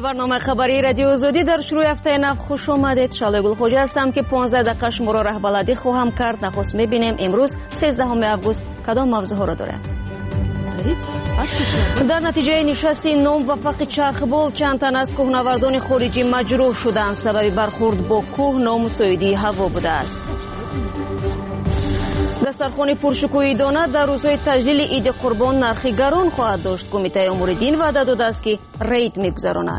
برنامه خبری رادیو آزادی در شروع هفته نو خوش آمدید. شالای گلخوجی هستم که 15 دقیقه شما را رهبردی خواهم کرد. نخست می‌بینیم امروز 13 اوگوست کدام موضوعها را داریم. در نتیجه نشست ناموفق چرخبال چند تن از کوهنوردان خارجی مجروح شدند. سبب برخورد با کوه نامساعدی هوا بوده است. دسترخوان پرشکوهی دانه در روزهای تجلیل عید قربان نرخی گران خواهد داشت. کمیته امور دین وعده داده است که رید می‌گذراند.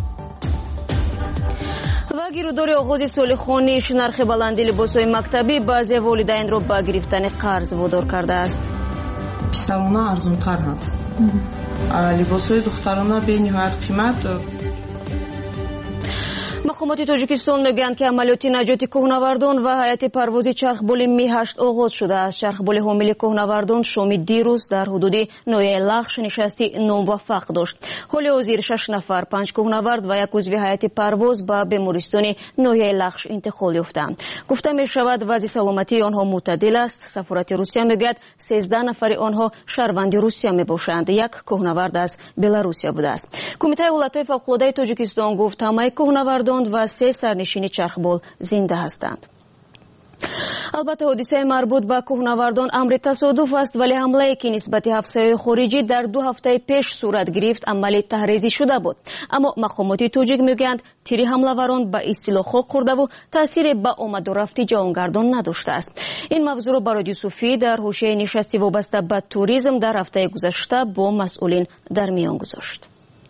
و گیرودار آغاز سال خوانیش نرخ بلندی لباس‌های مکتبی بعضی والدین را به گرفتن قرض وادار کرده است. پسرانه ارزان‌تر هست. لباس‌های دخترانه به نهایت قیمت. مقامات تاجیکستان میگویند که عملیات نجات کوهنوردان و هیئت پروازی چرخبال می-8 آغاز شده است. چرخبال حامل کوهنوردان شام دیروز در حدود ناحیه لخش نشستی ناموفق داشت. حال حاضر 6 نفر، 5 کوهنورد و یک عضو هیئت پرواز به بیمارستان ناحیه لخش انتقال یافتند. گفته می شود وضع سلامتی آنها معتدل است. سفارت روسیه میگوید 13 نفر آنها شهروند روسیه می باشند. یک کوهنورد از بلاروسیه بوده است. کمیته ایالت‌های فوق‌العاده تاجیکستان گفت همه کوهنوردان و 3 سرنشین چرخبال زنده هستند. البته حادثه مربوط به کوهنوردان امر تصادف است، ولی حمله‌ای که نسبت افسرهای خارجی در 2 هفته پیش صورت گرفت عملی تحریزی شده بود. اما مقامات تاجیک میگویند تیر حمله‌وران به اصطلاح خاک خورده و تأثیر به آمد و رفت جهانگردان نداشته است. این موضوع را به رادیو صوفی در حوزه نشستی وابسته به توریسم در هفته گذشته با مسئولین در میان گذاشت.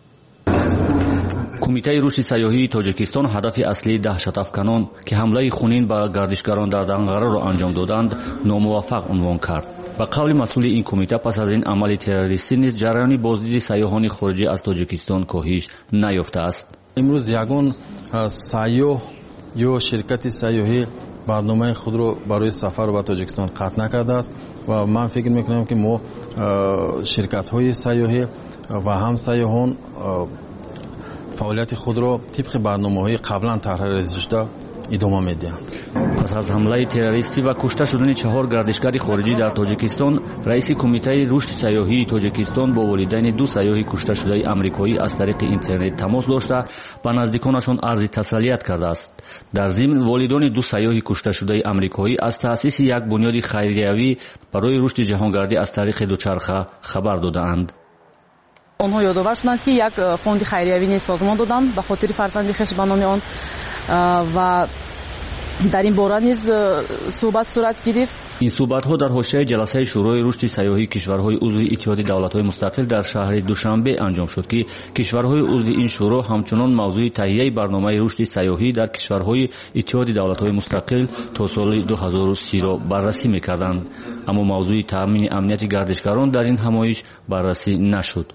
کمیته رشد سیاحی تاجیکستان هدف اصلی دهشت‌افکنان که حمله خونین به گردشگران در دنقره را انجام دادند ناموفق عنوان کرد. به قول مسئول این کمیته پس از این عمل تروریستی نیز جریان بازدید سیاحان خارجی از تاجیکستان کاهش نیافته است. امروز یگان سیاح یا شرکت سیاحی برنامه خود را برای سفر به تاجیکستان قطع نکرده است و من فکر می‌کنم که ما شرکت‌های سیاحی و هم سیاحان فعالیت خود را طبق برنامه‌های قبلا طرح شده ادامه می‌دهند. پس از حمله تروریستی و کشته شدن 4 گردشگر خارجی در تاجیکستان، رئیس کمیته رشد سیاحی تاجیکستان با والدین 2 سیاح کشته شده آمریکایی از طریق اینترنت تماس داشته به نزدیکانشان عرض تسلیت کرده است. در ضمن والدین 2 سیاح کشته شده آمریکایی از تأسیس یک بنیاد خیریوی برای رشد جهانگردی از طریق دوچرخه خبر دادند. آنها یادآور شدند که یک فوند خیریوی نیز سازمان دادند به خاطر فرزند خویش به نام آن و در این باره نیز صحبت صورت گرفت. این صحبت‌ها در حاشیه جلسه شورای رشد سیاحی کشورهای عضو اتحاد دولت‌های مستقل در شهر دوشنبه انجام شد که کشورهای عضو این شورا همچنان موضوع تهیه برنامه رشد سیاحی در کشورهای اتحاد دولت‌های مستقل تا سال 2030 را بررسی می‌کردند، اما موضوع تامین امنیت گردشگران در این همایش بررسی نشد.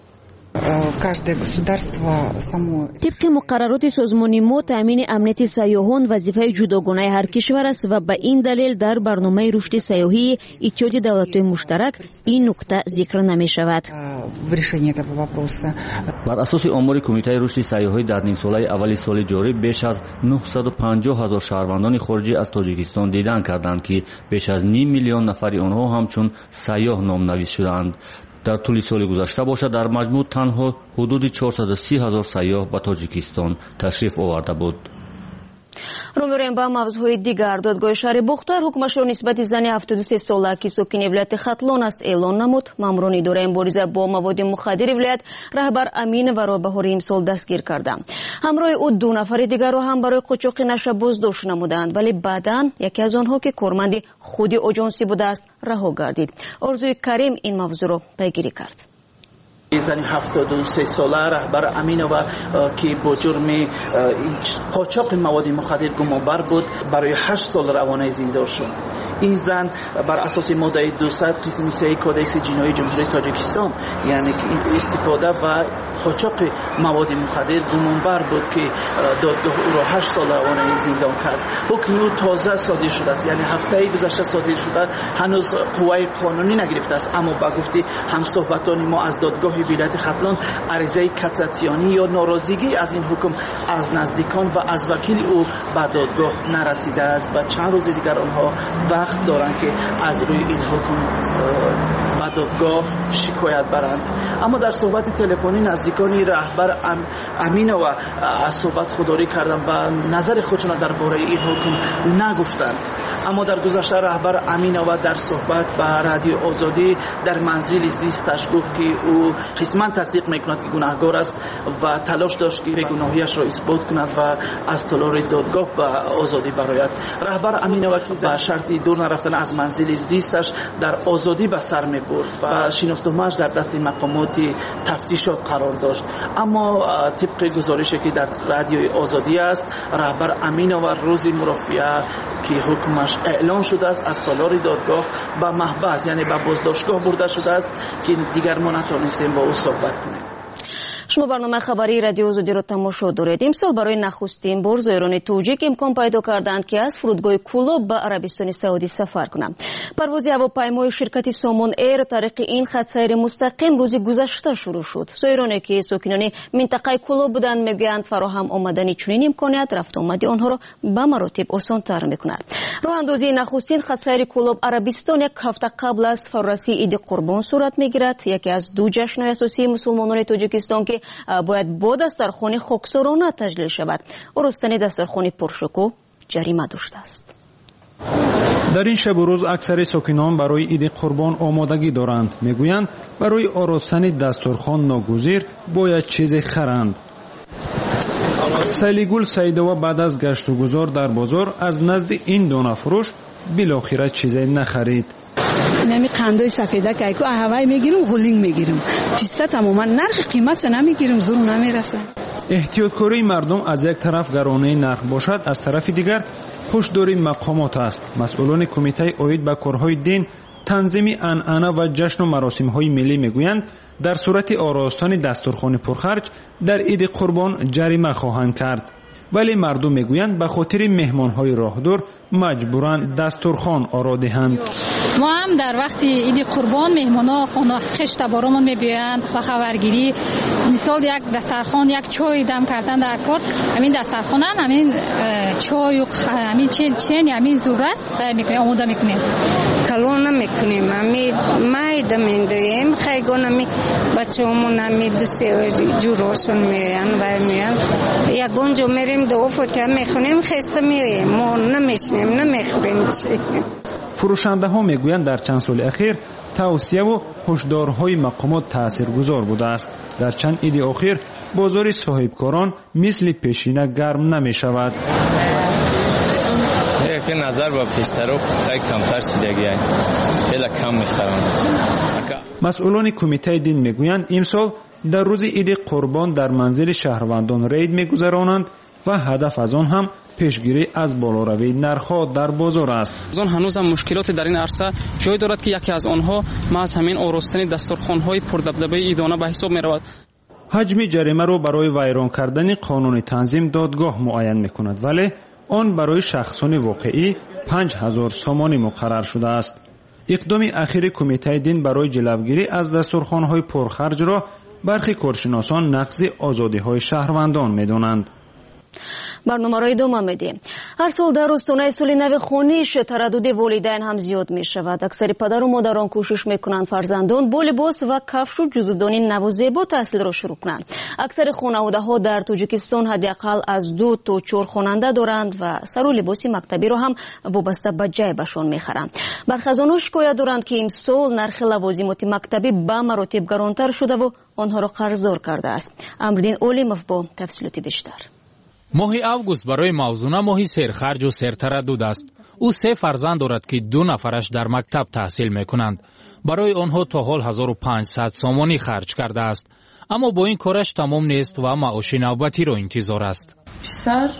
طبق مقررات سازمان ما تامین امنیت سیاحان وظیفه جداگانه هر کشور است و به این دلیل در برنامه رشد سیاحی اتحاد دولت‌های مشترک این نکته ذکر نمی شود. بر اساس آمار کمیته رشد سیاحی در نیم ساله اول سال جاری بیش از 950,000 شهروندان خارجی از تاجیکستان دیدن کردند که بیش از 9 میلیون نفر آنها همچون سیاح نامنویس شدند. در طول سال گذشته باشد در مجموع تنها حدود 430,000 سیاح به تاجیکستان تشریف آورده بود. رو می‌ریم با موضوعهای دیگر. دادگاه شهر بختر حکمش را نسبت زن 73 ساله که ساکن ولایت ختلان است اعلان نمود. ماموران اداره مبارزه با مواد مخدر ولایت رهبر امین و را بهار امسال دستگیر کردند. همراه او 2 نفر دیگر را هم برای قاچاق نشه بازداشت نمودند، ولی بعداً یکی از آنها که کارمند خود آژانسی بوده است رها گردید. آرزوی کریم این موضوع را پیگیری کرد. زن 73 ساله رهبر امینова که با جرم قاچاق مواد مخدر گمانبر بود برای 8 سال روانه زندان شد. این زن بر اساس ماده 200 قسم 3 کدکس جنایی جمهوری تاجیکستان یعنی که استفاده و قاچاق مواد مخدر گمانبر بود که دادگاه او را 8 سال روانه زندان کرد. حکم او تازه صادر شده است، یعنی هفته گذشته صادر شده، هنوز قوه قانونی نگرفته است، اما با گفته همصحبتان ما از دادگاه ولایت ختلان عریضه کساتیانی یا ناراضگی از این حکم از نزدیکان و از وکیل او به دادگاه نرسیده است و چند روز دیگر آنها وقت دارند که از روی این حکم به دادگاه شکایت برند. اما در صحبت تلفنی نزدیک نزدیکان رهبر امینова از صحبت خودداری کردند و نظر خودشون درباره این حکم نگفتند. اما در گذشته رهبر امینова در صحبت با رادیو آزادی در منزل زیستش گفت که او قسما تصدیق میکند که گناهکار است و تلاش داشت که بیگناهیش را اثبات کند و از تالار دادگاه به آزادی برآید. رهبر امینova که با شرطی دور نرفتن از منزل زیستش در آزادی به سر میبرد و شناسنامه‌اش در دست مقامات تفتیشات قرار داشت. اما طبق گزارشی که در رادیو آزادی است، رهبر امینova روز مرافعه که حکمش اعلام شده است از تالار دادگاه به محبس یعنی به بازداشتگاه برده شده است که دیگر ما نتوانستیم با او صحبت کنیم. شما برنامه خبری رادیو آزادی را تماشا دارید. امسال برای نخستین بار زائران توجیک امکان پیدا کردند که از فرودگاه کولوب به عربستان سعودی سفر کنند. پرواز هواپیمای شرکت سامان ایر طریق این خط سیر مستقیم روز گذشته شروع شد. زائرانی که ساکنان منطقه کولوب بودند میگویند فراهم آمدن چنین امکانیت رفت آمدی آنها را به مراتب آسان‌تر می‌کند. راه اندازی نخستین خط سیر کولوب عربستان یک هفته قبل از فرارسی عید قربان صورت می‌گیرد، یکی از دو جشن‌های اساسی مسلمانان تاجیکستان که باید با دسترخوان خاکسارانه تجلیل شود. ارستن دسترخوان پرشکوه جریمه داشته است. در این شب و روز اکثر ساکنان برای عید قربان آمادگی دارند. میگویند برای آراستن دسترخوان ناگزیر باید چیزی خرند. سیلیگل سیدوا بعد از گشت و گذار در بازار از نزد این دانه فروش بالاخره چیزی نخرید. نمی قندای سفیده که ایکو هوای میگیرم هولینگ میگیرم پیسته تماما نرخ قیمتش نمیگیرم زور نمیرسه. احتیاطکاری مردم از یک طرف گرانه نرخ باشد، از طرف دیگر هشداری مقامات است. مسئولان کمیته اید به کارهای دین، تنظیم عنعنه و جشن و مراسم‌های ملی میگویند در صورت آراستن دسترخوان پرخرج در عید قربان جریمه خواهند کرد. ولی مردم میگویند به خاطر مهمان‌های راهدور مجبورند دسترخوان آرا دهند. ما هم در وقت عید قربان مهمانا خانه خشت برامون میبیاند و خبرگیری مثال یک دسترخوان یک چای دم کردن در کار همین دسترخوان هم همین چای و همین چین همین زور است میکنیم آماده میکنیم کلون نمیکنیم همین مایده میندویم خیگون بچه‌مون همین دوستی جوراشون میان و میان یکون جو میریم دو فوتیا میخونیم خسته میویم ما نمیشنیم نمیخوریم چی. فروشنده ها میگویند در چند سال اخیر توصیه و هشدارهای مقامات تاثیرگذار بوده است. در چند عید اخیر بازار صاحبکاران مثل پیشینه گرم نمی شود. که نظر با پیشتر خیلی کمتر شدگی خیلی کم میخرند. مسئولان کمیته دین میگویند امسال در روز عید قربان در منزل شهروندان رید میگذرانند و هدف از آن هم پیشگیری از بالاروی نرخ‌ها در بازار است. از آن هنوز هم مشکلات در این عرصه جای دارد که یکی از آنها محض همین آراستن دسترخوان‌های پردبدبه عیدانه به حساب می‌رود. حجم جریمه را برای ویران کردن قانون تنظیم دادگاه معین می‌کند، ولی آن برای شخصان واقعی 5000 سامانی مقرر شده است. اقدام اخیر کمیته دین برای جلوگیری از دسترخوان‌های پرخرج را برخی کارشناسان نقض آزادی‌های شهروندان می‌دانند. برنامه را ادامه میدیم. هر سال در استانهای سال نو خانیش تردد والدین هم زیاد می شود. اکثر پدر و مادران کوشش میکنند فرزندان با لباس و کفش و جزدان نو و زیبا تحصیل را شروع کنند. اکثر خانواده ها در تاجیکستان حداقل از 2 تا 4 خواننده دارند و سر و لباس مکتبی را هم وابسته به جیبشان میخرند. برخی از آنها شکایت دارند که این سال نرخ لوازمات مکتبی به مراتب گرانتر شده و آنها را قرضدار کرده است. امردین اولیموف با تفصیلات بیشتر. ماه اوگوست برای موزونه ماهی سرخرج و سرتردد است. او 3 فرزند دارد که 2 نفرش در مکتب تحصیل میکنند. برای آنها تا حال 1500 سامانی خرج کرده است. اما با این کارش تمام نیست و معاش نوبتی را انتظار است. پسر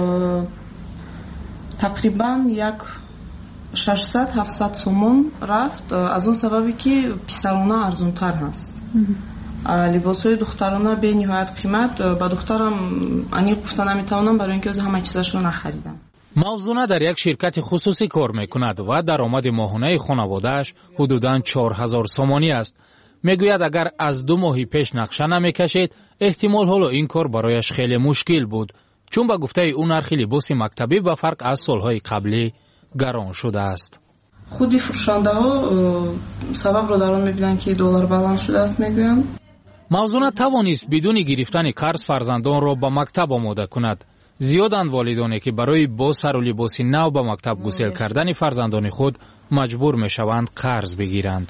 تقریبا یک 600-700 سومون رفت از اون سببی که پسرانه ارزونتر هست. لباسای دخترانه به نهایت قیمت. با دخترم انی گفتن نمیتونم برای اینکه از همه چیزاشو نخریدم. موزونه در یک شرکت خصوصی کار میکند و درآمد ماهانه خانواده‌اش حدوداً 4000 سامانی است. میگوید اگر از 2 ماه پیش نقشه نمیکشید احتمال حالا این کار برایش خیلی مشکل بود، چون به گفته او نرخ لباس مکتبی به فرق از سالهای قبلی گران شده است. خودی فروشنده ها سبب را در آن میبینند که دلار بلند شده است میگویند. мавзуна тавонист бидуни гирифтани қарз фарзандонро ба мактаб омода кунад. зиёданд волидоне ки барои бо сару либоси нав ба мактаб гусел кардани фарзандони худ маҷбур мешаванд қарз бигиранд.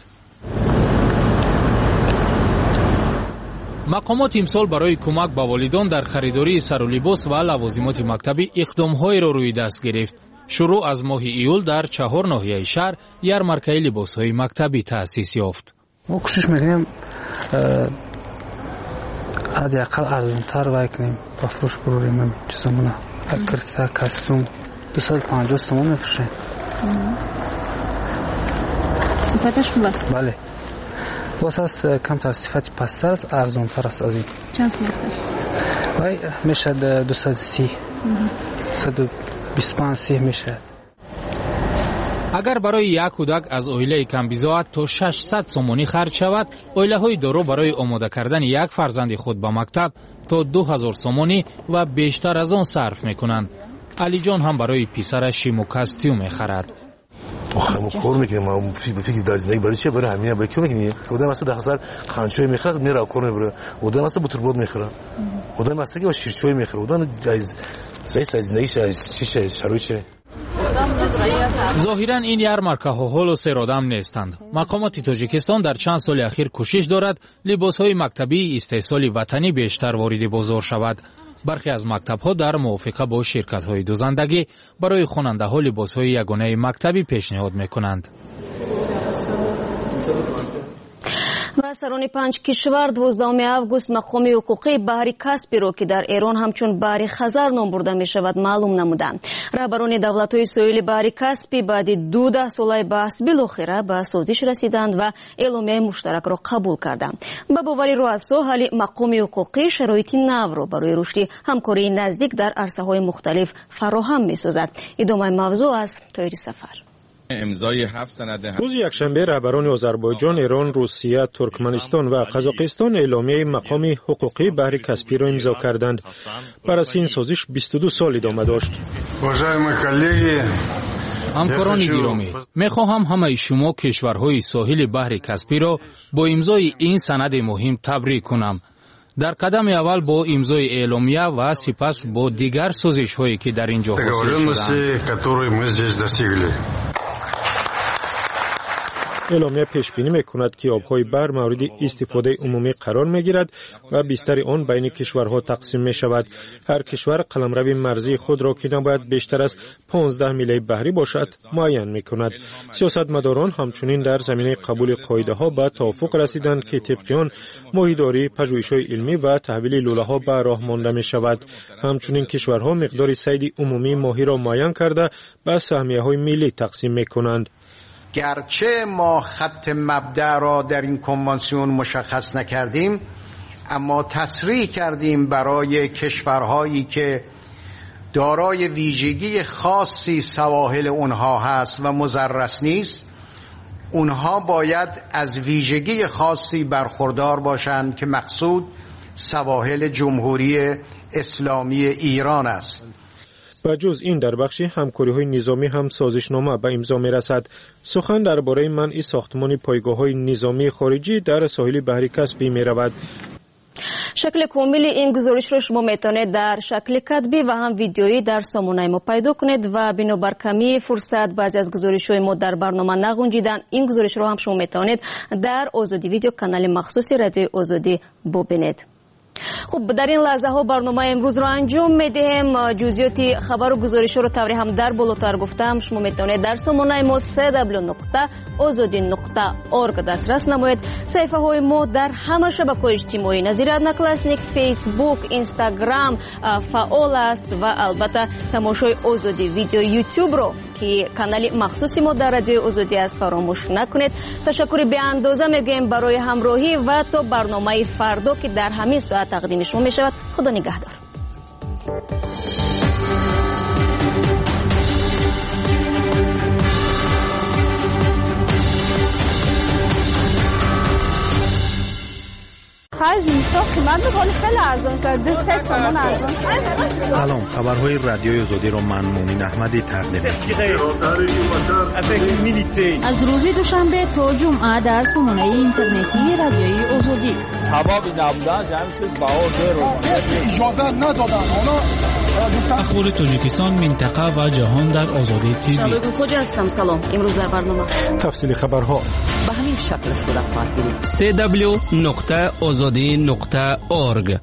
мақомот имсол барои кӯмак ба волидон дар харидории сару либос ва лавозимоти мактабӣ иқдомҳоеро рӯи даст гирифт. шурӯъ аз моҳи июл дар 4 ноҳияи шаҳр ярмаркаи либосҳои мактабӣ таъсис ёфт. мо кӯшиш мекунем ҳадиақал арзонтар вай кунем ба фурӯш бурорем чизамона. кирта костюм 250 сомон мефурӯшем. сифаташ хуб аст? бале. боз аст камтар сифати пасттар аст, арзонтар аст аз ин. чанд сом аст? вай мешад 230 125 мешад. агар барои як кӯдак аз оилаи камбизоат то 600 сомонӣ харҷ шавад, оилаҳои доро барои омода кардани як фарзанди худ ба мактаб то 2000 сомонӣ ва бештар аз он сарф мекунанд. алиҷон ҳам барои писараш шиму костюм мехарад. ما کار میکنیم فکر در زندگی برای چه برای همین برای کی میکنیم آدم مثلا دختر قنچوی میخره میره کار میبره آدم مثلا بوتربرود میخره آدم مثلا که شیرچوی میخره آدم زایست زندگیش چیه شروعشه ظاهرا این ярмаркаҳо ҳолу серодам нестанд. мақомоти тоҷикистон дар чанд соли ахир кӯшиш дорад либосҳои мактабии истеҳсоли ватанӣ бештар вориди бозор шавад. бархе аз мактабҳо дар мувофиқа бо ширкатҳои дузандагӣ барои хонандаҳо либосҳои ягонаи мактабӣ пешниҳод мекунанд. ва сарони 5 кишвар 12 август мақоми ҳуқуқии баҳри Каспиро ки дар Эрон ҳамчун баҳри Хазар ном бурда мешавад маълум намуданд. раҳбарони давлатҳои соҳили баҳри Каспий баъди 12 солаи баҳс билохира ба созиш расиданд ва эъломияи муштаракро қабул карданд. ба бовари руъасо ҳалли мақоми ҳуқуқӣ шароити навро барои рушди ҳамкории наздик дар арсаҳои мухталиф фароҳам месозад. идомаи мавзӯъ аз Тоири Сафар. рӯзи якшанбе раҳбарони озарбойҷон, эрон, русия, туркманистон ва қазоқистон эъломияи мақоми ҳуқуқии баҳри Каспийро имзо карданд. бар асли ин созиш 22 сол идома дошт. ҳамкорони гиромӣ, мехоҳам ҳамаи шумо кишварҳои соҳили баҳри Каспийро бо имзои ин санади муҳим табрик кунам. дар қадами аввал бо имзои эъломия ва сипас бо дигар созишҳое ки дар ин ҷо ҳосил шуданд. اعلامیه پیش بینی میکند که آبهای بحر مورد استفاده عمومی قرار میگیرد و بیشتر آن بین کشورها تقسیم می شود. هر کشور قلمرو مرزی خود را که نباید بیشتر از 15 میل بحری باشد معین میکند. سیاستمداران همچنین در زمینه قبول قاعده ها به توافق رسیدند که طبق آن ماهیداری، پژوهش‌های علمی و تحویل لوله ها به راه مانده می شود. همچنین کشورها مقدار صید عمومی ماهی را معین کرده به سهمیه‌های ملی تقسیم میکنند. گرچه ما خط مبدأ را در این کنوانسیون مشخص نکردیم، اما تصریح کردیم برای کشورهایی که دارای ویژگی خاصی سواحل اونها هست و مضرس نیست، اونها باید از ویژگی خاصی برخوردار باشند که مقصود سواحل جمهوری اسلامی ایران است. و جز این در بخش همکاری‌های نظامی هم سازشنامه به امضا می‌رسد. سخن درباره منع ساختمان پایگاه‌های نظامی خارجی در ساحل بحر کاسپی می‌رود. شکل کامل این گزارش رو شما میتونید در شکل کتبی و هم ویدیویی در سامانه ما پیدا کنید و بنابر کمی فرصت بعضی از گزارش‌های ما در برنامه نگنجیدن. این گزارش رو هم شما میتونید در آزادی ویدیو کانال مخصوصی رادیو آزادی ببینید. خب در این لحظه ها برنامه امروز رو انجام میدیم. جزئیات خبر و گزارش رو طوری هم در بالاتر گفتم. شما میتونید در سامانه ما www.azadi.org دسترس نمایید. صفحه های ما در همه شبکه‌های اجتماعی نظیر ادناکلاسنیک، فیسبوک، اینستاگرام فعال است و البته تماشای آزادی ویدیو یوتیوب رو که کانال مخصوصی ما در رادیو آزادی است فراموش نکنید. تشکر بی اندازه میگیم برای همراهی و تا برنامه فردا که در همین ساعت تقدیم شما می شود. خدا نگهدار. خرج نیستا قیمت بکنی خیلی ارزان سلام، خبرهای رادیوی آزادی رو من مومین احمدی تقدیم می‌کنم. از روز دوشنبه تا جمعه در سامانه اینترنتی رادیوی آزادی. سبب نبودن جمعیت باور اجازه ندادن. اخبار تاجیکستان، منطقه و جهان در آزادی تیوی. شبکه خوجا هستم. سلام. امروز در برنامه تفصیل خبرها به همین شکل صورت خواهد گرفت. www.azadi.org.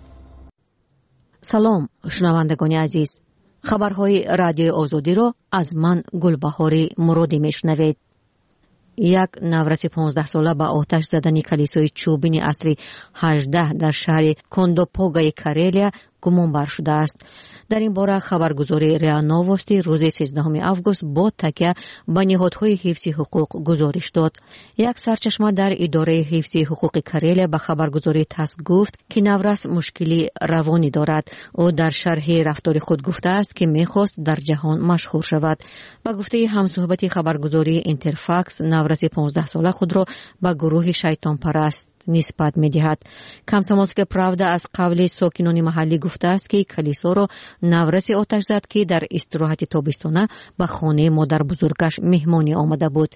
سلام شنوندگان عزیز، خبرهای رادیوی آزادی را از من گلبهاری مرادی میشنوید. یک نورس 15 ساله با آتش زدن کلیسای چوبین عصری 18 در شهر کوندوپوگای کارلیا گمان بر شده است. در این باره خبرگزاری ریا نووستی روز 13 آگوست با تکیه به نهادهای حفظ حقوق گزارش داد. یک سرچشمه در اداره حفظ حقوق کارلیا به خبرگزاری تاس گفت که نورس مشکلی روانی دارد. او در شرح رفتار خود گفته است که میخواست در جهان مشهور شود. با گفته همصحبت خبرگزاری اینترفاکس، نورس 15 ساله خود را به گروه شیطان پرست نسبت می‌دهد. کامسomolskaya pravda از قبل ساکنان محلی گفته است که کلیسا را نورس آتش زد که در استراحت تابستانه به خانه مادر بزرگش مهمانی آمده بود.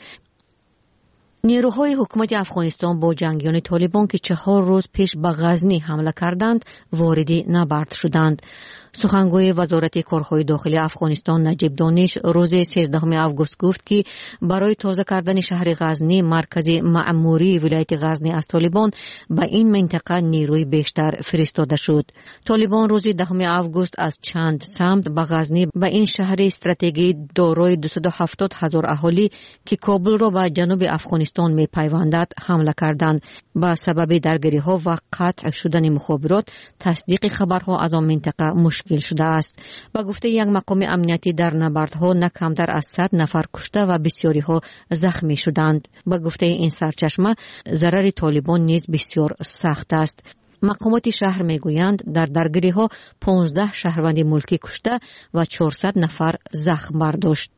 نیروهای حکومت افغانستان با جنگیان طالبان که 4 روز پیش به غزنی حمله کردند وارد نبرد شدند. سخنگوی وزارت کارهای داخلی افغانستان نجیب دانش روز 13 آگوست گفت که برای تازه کردن شهر غزنی مرکز مأموری ولایت غزنی از طالبان به این منطقه نیروی بیشتر فرستاده شد. طالبان روز 10 آگوست از چند سمت به غزنی به این شهر استراتژیک دارای 270,000 اهالی که کابل را به جنوب افغانستان می‌پیوندد حمله کردند. با سبب درگیری‌ها و قطع شدن مخابرات تصدیق خبرها از آن منطقه مشکل شده است. با گفته یک مقام امنیتی در نبردها نه کمتر از 100 نفر کشته و بسیاری ها زخمی شدند. با گفته این سرچشمه ضرر طالبان نیز بسیار سخت است. مقامات شهر میگویند در درگیری‌ها 15 شهروند ملکی کشته و 400 نفر زخم برداشت.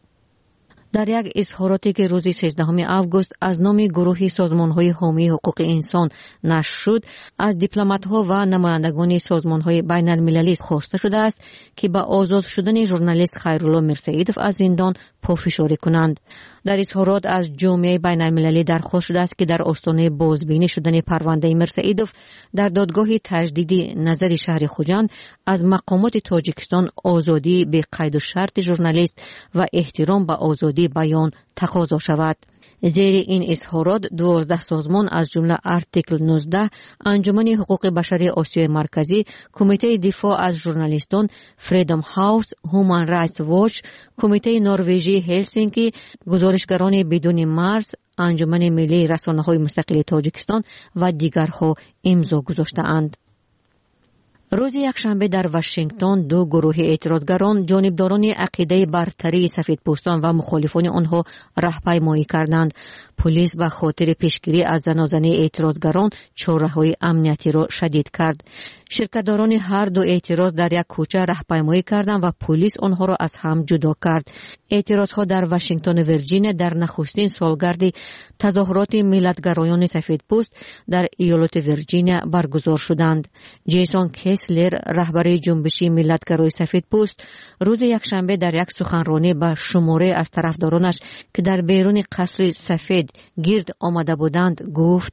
در یک اظهاراتی که روز 13 آگوست از نام گروه سازمان‌های حامی حقوق انسان نشر شد، از دیپلمات‌ها و نمایندگان سازمان‌های بین‌المللی خواسته شده است که با آزاد شدن ژورنالیست خیرالله میرسیدوف از زندان پافشاری کنند. در اظهارات از جامعه بین‌المللی درخواست شده است که در آستانه بازبینی شدن پرونده میرسیدوف در دادگاه تجدید نظر شهر خوجند از مقامات تاجیکستان آزادی به قید و شرط ژورنالیست و احترام به آزادی بیان تقاضا شود. زیر این اظهارات 12 سازمان از جمله آرتیکل 19، انجمن حقوق بشر آسیای مرکزی، کمیته دفاع از ژورنالیستان، فریدم هاوس، هومن رایتس واچ، کمیته نروژی هلسینکی، گزارشگران بدون مرز، انجمن ملی رسانه‌های مستقل تاجیکستان و دیگرها امضا گذاشته‌اند. روز یکشنبه در واشنگتن 2 گروه اعتراضگران جانبداران عقیده برتری سفیدپوستان و مخالفان آنها راهپیمایی کردند. پلیس به خاطر پیشگیری از زنازنی اعتراضگران چاره‌های امنیتی را شدید کرد. شرکت‌داران هر دو اعتراض در یک کوچه راهپیمایی کردند و پلیس آنها را از هم جدا کرد. اعتراضها در واشنگتن ویرجینیا در نخستین سالگرد تظاهرات ملت‌گرایان سفیدپوست در ایالت ویرجینیا برگزار شدند. جیسون کسلر رهبر جنبش ملت‌گرای سفیدپوست روز یکشنبه در یک سخنرانی به شماره از طرفدارانش که در بیرون قصر سفید گرد آمده بودند گفت: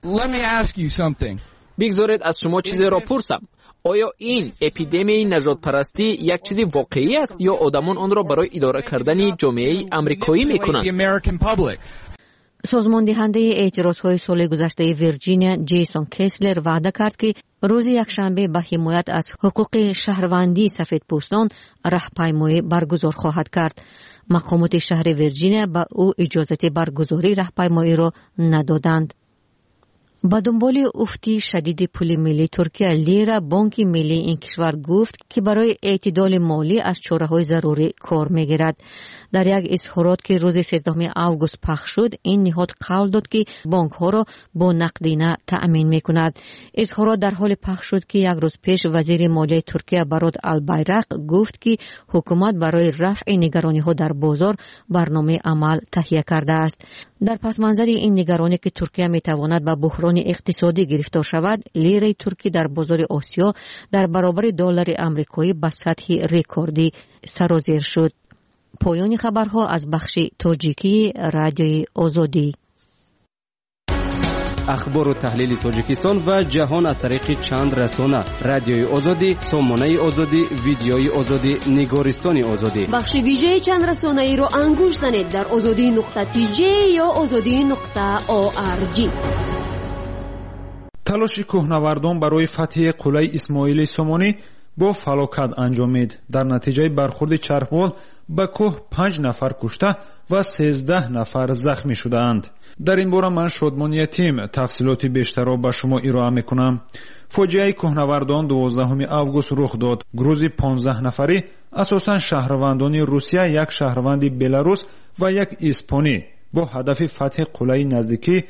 بگذارید از شما چیزی را پرسم. آیا این اپیدمی نژاد پرستی یک چیز واقعی است یا آدمان آن را برای اداره کردن جامعه آمریکایی میکنند؟ سازمان دهنده اعتراضهای سال گذشته ویرجینیا جیسون کسلر وعده کرد که روز یکشنبه به حمایت از حقوق شهروندی سفیدپوستان راهپیمایی برگزار خواهد کرد. مقامات شهر ویرجینیا به او اجازه برگزاری راهپیمایی را ندادند. با دنبال افتی شدید پول ملی ترکیه لیره، بانک ملی این کشور گفت که برای اعتدال مالی از چاره‌های ضروری کار می‌گیرد. در یک اظهارات که روز 13 آگوست پخش شد، این نهاد قول داد که بانک‌ها را با نقدینه تأمین می‌کند. اظهارات در حال پخش شد که یک روز پیش وزیر مالیه ترکیه براد البایراق گفت که حکومت برای رفع نگرانی‌ها در بازار برنامه عمل تهیه کرده است. در پس منظر این نگرانی که ترکیه می‌تواند به بحران بحران اقتصادی گرفتار شود، لیره ترکی در بازار آسیا در برابر دلار آمریکایی به سطح رکوردی سرازیر شد. پایان خبرها از بخش تاجیکی رادیوی آزادی. اخبار و تحلیل تاجیکستان و جهان از طریق چند رسانه: رادیوی آزادی، سامانه آزادی، ویدیوی آزادی، نگارستان آزادی. بخش ویژه چند رسانه ای را انگوش زنید در azadi.tj یا azadi.org. تلاش کوهنوردان برای فتح قلعه اسماعیل سامانی با فلاکت انجامید. در نتیجه برخورد چرخبال به کوه 5 نفر کشته و 13 نفر زخمی شدند. در این باره من شادمان یتیم تفصیلات بیشتر را به شما ارائه میکنم. فاجعه کوهنوردان 12 август رخ داد. گروه 15 نفری اساساً شهروندان روسیه، یک شهروند بلاروس و یک اسپانی با هدف فتح قلعه نزدیکی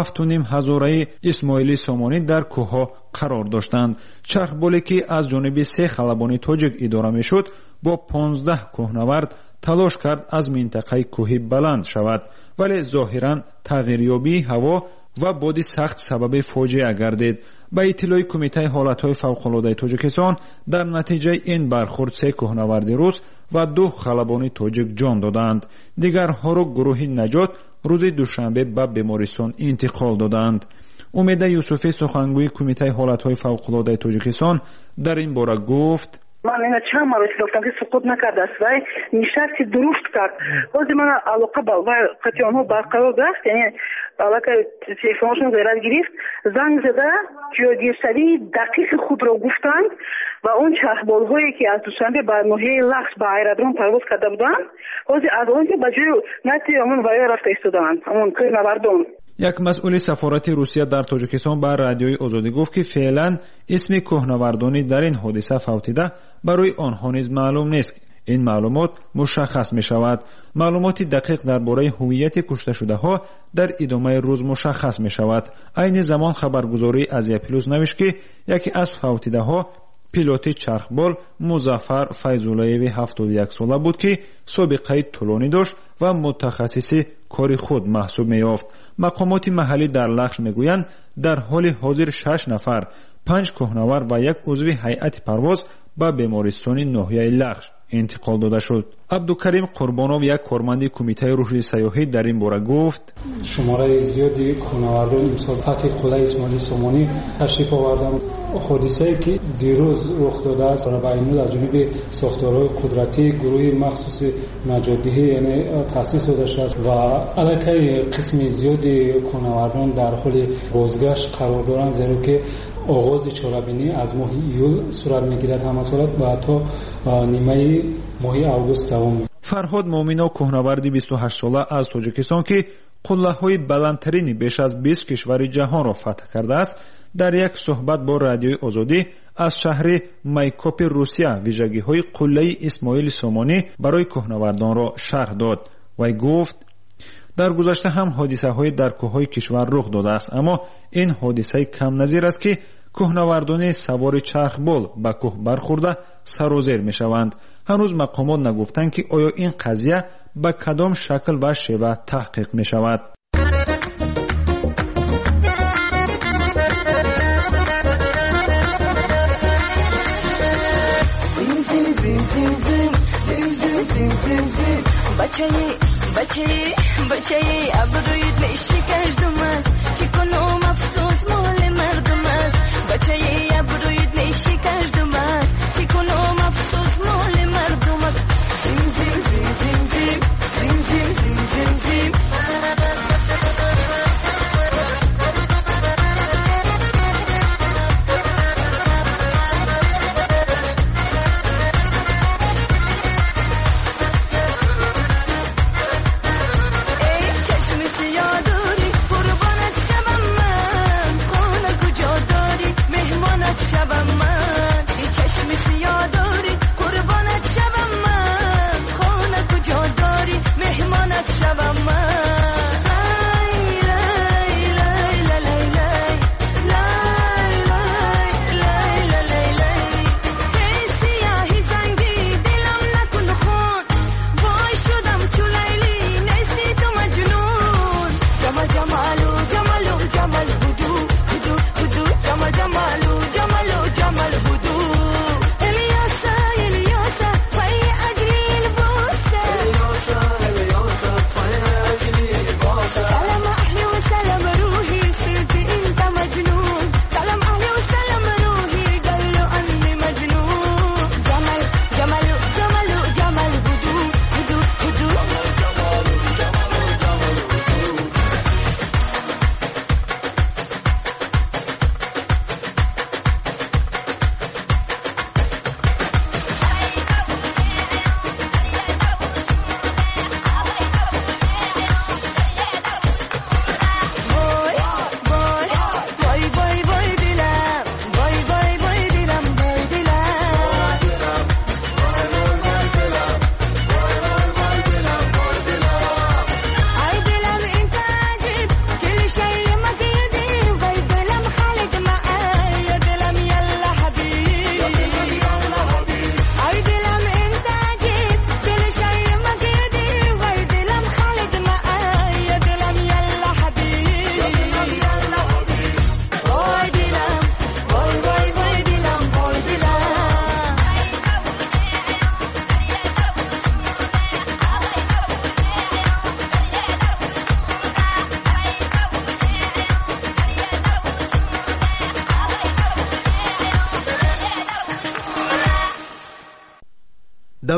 7,500 اسماعیل سامانی در کوهها قرار داشتند. چرخبالی که از جانب 3 خلبان تاجیک اداره میشد با 15 کوهنورد تلاش کرد از منطقه کوهی بلند شود، ولی ظاهراً تغییریابی هوا و باد سخت سبب فاجعه گردید. به اطلاع کمیته حالتهای فوق‌العاده تاجیکستان، در نتیجه این برخورد 3 کوهنورد روس و 2 خلبان تاجیک جان دادند. دیگرها را گروه نجات روز دوشنبه به بیمارستان انتقال دادند. امید یوسفی سخنگوی کمیته حالتهای فوق‌العاده تاجیکستان در این باره گفت: من اینا چند مرتبه گفتم که سقوط نکرده است و نشستی درست کرد. بازی من علاقه با قطعانها برقرار داشت، یعنی علاقه تلفنشون زیرت گرفت، زنگ زده جایگیرسری دقیق خود را گفتند و اون چرخبال‌هایی که از دوشنبه بر ناحیه لخش به ایرادرون پرواز کرده بودند، بازی از اون که به جای نتی همون ویا رفته ایستادند، همون کوهنوردان. یک مسئول سفارت روسیه در تاجیکستان به رادیوی آزادی گفت که فعلا اسم کوهنوردانی در این حادثه فوتیده برای آنها نیز معلوم نیست. این معلومات مشخص می شود. معلومات دقیق درباره هویت کشته شده ها در ادامه روز مشخص می شود. عین زمان خبرگزاری ازیا پلوس نوشت که یکی از فوتیده ها پیلوت چرخبال مظفر فیض‌اللهی 71 ساله بود که سابقه طولانی داشت و متخصص کار خود محسوب می‌یافت. مقامات محلی در لخش میگویند در حال حاضر 6 نفر، 5 کوهنورد و یک عضو هیئت پرواز به بیمارستان ناحیه لخش انتقال داده شد. عبدالکریم قربانov یک کارمند کمیته رشد سیاحی در این باره گفت: شماره زیادی کوهنوردان امسال فتح قلعه اسماعیل سامانی تشریف آوردند. حادثه‌ای که دیروز رخ داده است را بیانود از جانب ساختارهای قدرتی گروه مخصوص نجات‌دهی یعنی تأسیس داده شده است و علاقه قسم زیادی کوهنوردان در حال بازگشت قرار دارند، زیرا که آغاز چاله‌بینی از ماه ایول صورت می‌گیرد همه صورت و تا نیمه ماه август دوام می‌یابد. فرهاد مومینا کوهنورد 28 ساله از تاجیکستان که قله‌های بلندترین بیش از 20 کشور جهان را فتح کرده است، در یک صحبت با رادیوی آزادی از شهر مایکوپ روسیه ویژگی‌های قلعه اسماعیل سامانی برای کوهنوردان را شرح داد. وی گفت: در گذشته هم حادثه‌های در کوه‌های کشور رخ داده است، اما این حادثه کم نظیر است که کوهنوردان سوار چرخبال به کوه برخورده سرازیر می‌شوند. هنوز مقامات نگفتند که آیا این قضیه به کدام شکل و شیوه تحقیق می‌شود. بچه‌ی ابرویت میشه کردم است چی کنم افسوس مال مردم است بچه‌ی ابرویت میشه کردم است چی کنم افسوس مال مردم است زیم زیم زیم زیم زیم زیم زیم زیم زیم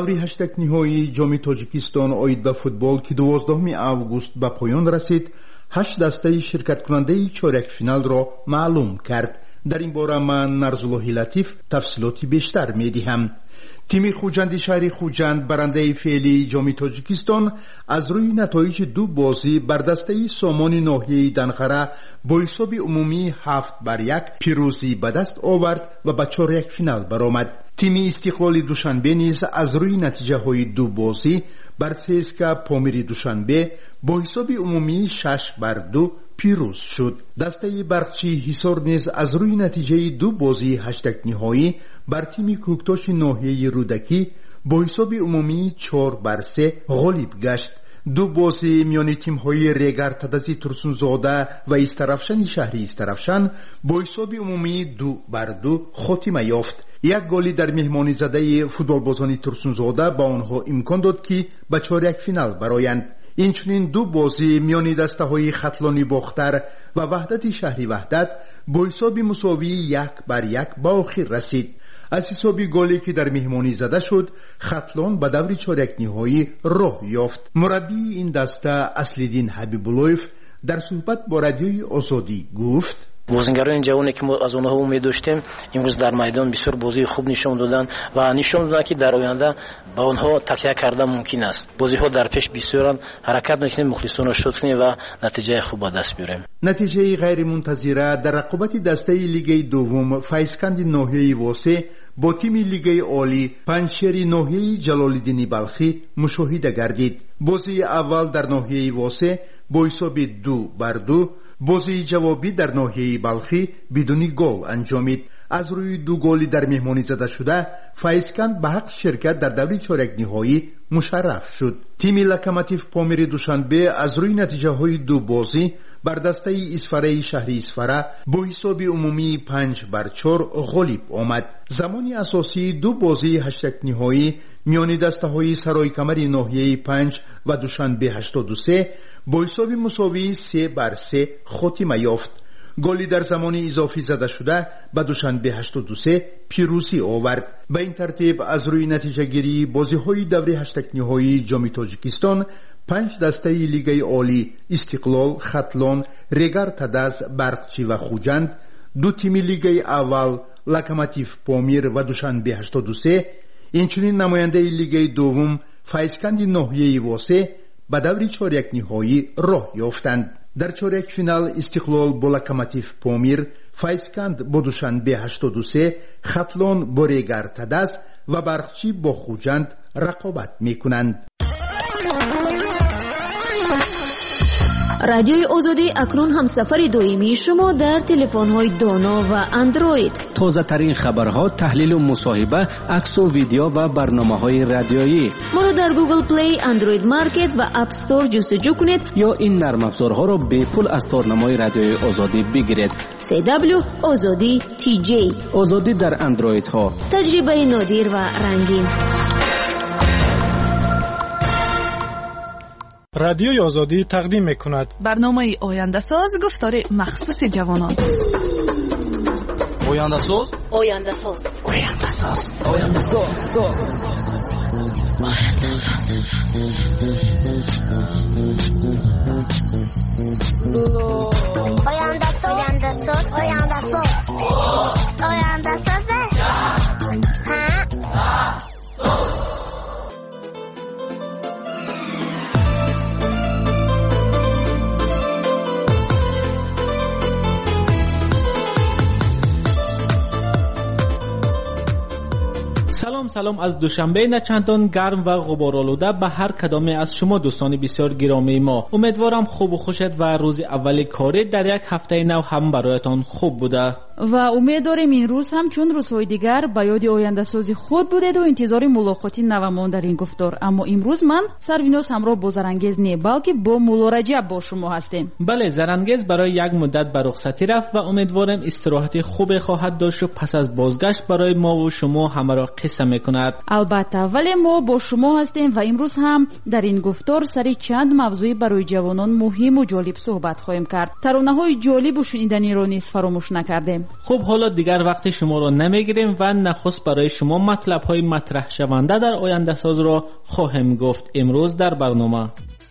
даври ҳаштак ниҳоии ҷоми тоҷикистон оид ба футбол ки 12 август ба поён расид, 8 дастаи ширкаткунандаи чорякфиналро маълум кард. дар ин бора ман нарзуллоҳи латиф тафсилоти бештар медиҳам. тими хуҷанди шаҳри хуҷанд барандаи феълии ҷоми тоҷикистон аз рӯи натоиҷи 2 бозӣ бар дастаи сомони ноҳияи данхара бо ҳисоби умумии 7-1 пирӯзӣ ба даст овард ва ба чорякфинал баромад. тими истиқлоли душанбе низ аз рӯи натиҷаҳои 2 бозӣ бар ЦСКА Помири Душанбе бо ҳисоби умумии 6-2 пирӯз шуд. дастаи барқчии ҳисор низ аз рӯи натиҷаи 2 бозии ҳаштакниҳоӣ бар тими кӯктоши ноҳияи рӯдакӣ бо ҳисоби умумии 4-3 ғолиб гашт. 2 бозӣ миёни тимҳои Регар Тадази Турсунзода ва Истарафшани шаҳри Истарафшан бо ҳисоби умумии 2-2 хотима ёфт. як голи дар меҳмонизадаи футболбозони Турсунзода ба онҳо имкон дод ки ба чорякфинал бароянд. инчунин 2 бозӣ миёни дастаҳои Хатлони Бохтар ва Ваҳдати шаҳри Ваҳдат бо ҳисоби мусовии 1-1 ба охир расид. аз ҳисоби голе ки дар меҳмонӣ зада шуд, Хатлон ба даври чорякниҳоӣ роҳ ёфт. мураббии ин даста Аслиддин Ҳабибуллоев дар суҳбат бо радиои Озодӣ гуфт: бозингарони ҷавоне ки мо аз онҳо умед доштем имрӯз дар майдон бисёр бозии хуб нишон доданд ва нишон доданд ки дар оянда ба онҳо такя карда мумкин аст. бозиҳо дар пеш бисёранд, ҳаракат мекунем, мухлисонро шод кунем ва натиҷаи хуб ба даст биёрем. натиҷаи ғайримунтазира дар рақобати дастаи лигаи дуввум Файзканди ноҳияи Восе бо тими лигаи олӣ Панҷшери ноҳияи Ҷалолиддини Балхӣ мушоҳида гардид. бозии аввал дар ноҳияи Восе бо ҳисоби 2-2, бозии ҷавобӣ дар ноҳияи Балхӣ бидуни гол анҷомид. аз рӯи 2 голи дар меҳмонӣ зада шуда, Файзканд ба ҳаққи ширкат дар даври чорякниҳоӣ мушарраф шуд. тими Локомотив Помири Душанбе аз рӯи натиҷаҳои 2 бозӣ бар дастаи Исфараи шаҳри Исфара бо ҳисоби умумии 5-4 ғолиб омад. замони асосии 2 бозии ҳаштакниҳоӣ миёни дастаҳои Саройкамари ноҳияи 5 ва Душанбе 83 бо ҳисоби мусовии 3-3 хотима ёфт. голи дар замони изофӣ зада шуда ба Душанбе 83 пирӯзӣ овард. ба ин тартиб аз рӯи натиҷагирии бозиҳои даври ҳаштакниҳоии ҷоми Тоҷикистон 5 дастаи лигаи олӣ Истиқлол, Хатлон, Регар Тадаз, Барқчӣ ва Хуҷанд, 2 тими лигаи аввал Локомотив Помир ва Душанбе 83, инчунин намояндаи лигаи дуввум Файзканди ноҳияи Восе ба даври чорякниҳоӣ роҳ ёфтанд. дар чорякфинал Истиқлол бо Локомотив Помир, Файзканд бо Душанбе 83, Хатлон бо Регар Тадаз ва Барқчӣ бо Хуҷанд рақобат мекунанд. радиои озодӣ акнун ҳамсафари доимии шумо дар телефонҳои доно ва андроид. тозатарин хабарҳо, таҳлилу мусоҳиба, аксу видео ва барномаҳои радиоӣ. моро дар Google Play, Android Market ва App Store ҷустуҷӯ кунед ё ин нармафзорҳоро бепул аз торнамои радиои озодӣ бигиред. CW Озодӣ TJ. озодӣ дар андроидҳо. таҷрибаи нодир ва рангин. радиои озодӣ тақдим мекунад барномаи ояндасоз, гуфтори махсуси ҷавонон. ояндасоз ояндасоз ояндасоз سلام از دوشنبه نچندان گرم و غبارآلوده به هر کدام از شما دوستان بسیار گرامی ما. امیدوارم خوب و خوشت و روز اول کاری در یک هفته نو هم برایتان خوب بوده و امید داریم این روز هم چون روزهای دیگر به یاد آینده سازی خود بودید و انتظار ملاقات نومان در این گفتار. اما امروز من سرویناس همراه با زرانگیز نه بلکه با مولا رجب با شما هستیم. بله، زرانگیز برای یک مدت به رخصتی رفت و امیدوارم استراحت خوب خواهد داشت و پس از بازگشت برای ما و شما همه را قصه میکند. البته ولی ما با شما هستیم و امروز هم در این گفتار سری چند موضوعی برای جوانان مهم و جالب صحبت خواهیم کرد. ترانه‌های جالب و شنیدنی رو نیز فراموش نکردیم. خب حالا دیگر وقت شما رو نمیگیریم و نخست برای شما مطلب‌های مطرح شونده در آینده ساز را خواهیم گفت امروز در برنامه.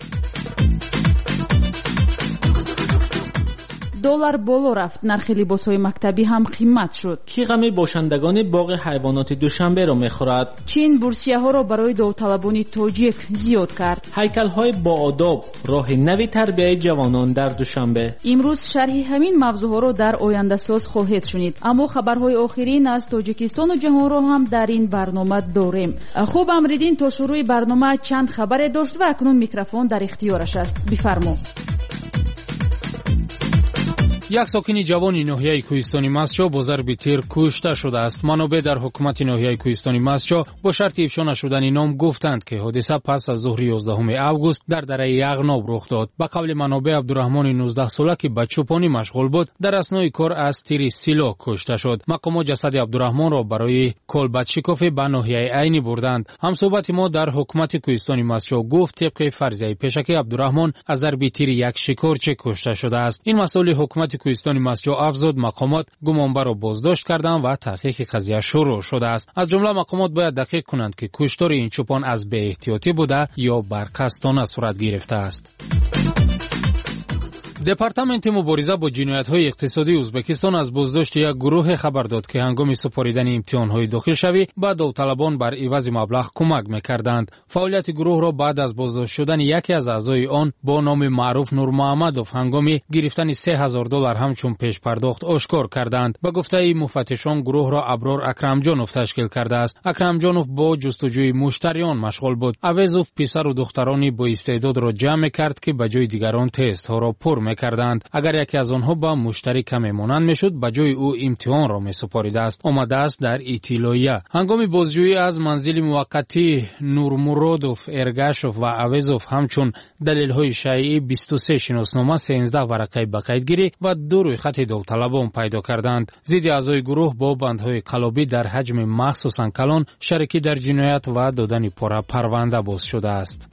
دلار بالا رفت، نرخ لباس‌های مکتبی هم قیمت شد. کی غم باشندگان باغ حیوانات دوشنبه را می‌خورد؟ چین بورسیه‌ها را برای داوطلبان تاجیک زیاد کرد. هیکل‌های با آداب، راه نوی تربیت جوانان در دوشنبه. امروز شرح همین موضوع‌ها را در آینده ساز خواهید شنید. اما خبرهای آخرین از تاجیکستان و جهان را هم در این برنامه داریم. خوب آمدید. تا شروع برنامه چند خبر داشت و اکنون میکروفون در اختیارش است. بفرمایید. یک ساکن جوانی ناحیه کوهستانی مسجد با ضرب تیر کشته شده است. منابع در حکومت ناحیه کوهستانی مسجد با شرط افشا نشدن نام گفتند که حادثه پس از ظهر 11 اوگوست در دره یغناب رخ داد. به قول منابع عبدالرحمن 19 ساله که به چوپانی مشغول بود در اثنای کار از تیر سلاح کشته شد. مقامات جسد عبدالرحمن را برای کالبدشکافی به ناحیه عینی بردند. همصحبت ما در حکومت کوهستانی مسجد گفت طبق فرضیه پیشکی عبدالرحمن از ضرب تیر یک شکارچی کشته شده است. این مسئله حکومت کوهستانی مسجد افزود مقامات گمانبر را بازداشت کردند و تحقیق قضیه شروع شده است. از جمله مقامات باید دقیق کنند که کشتار این چوپان از بی احتیاطی بوده یا برقصدانه صورت گرفته است. دپارتمنت مبارزه با جنایت‌های اقتصادی ازبکستان از بازداشت یک گروه خبر داد که هنگام سپاریدن امتحان‌های داخلشوی به داوطلبان بر عوض مبلغ کمک می‌کردند. فعالیت گروه را بعد از بازداشت شدن یکی از اعضای آن با نام معروف نور محمدوف هنگام گرفتن $3000 همچون پیش پرداخت آشکار کردند. به گفته مفتشان گروه را ابرار اکرمجانوف تشکیل کرده است. اکرمجانوف با جستجوی مشتریان مشغول بود. اویزوف پسر و دخترانی با استعداد را جمع کرد که به جای دیگران تست‌ها را پر کردند. اگر یکی از آنها با مشتری کمی مانند میشد به جای او امتحان را میسپارید است. آمده است در اطلاعیه. هنگام بازجویی از منزل موقتی نورمرادوف، ارگاشوف و اویزوف همچون دلیل‌های شایع 23 شناسنامه، 13 ورقه بقیدگیری و 2 رویخط داوطلبان پیدا کردند. ضد اعضای گروه با بندهای قلابی در حجم مخصوصاً کلان شریکی در جنایت و دادن پرونده باز شده است.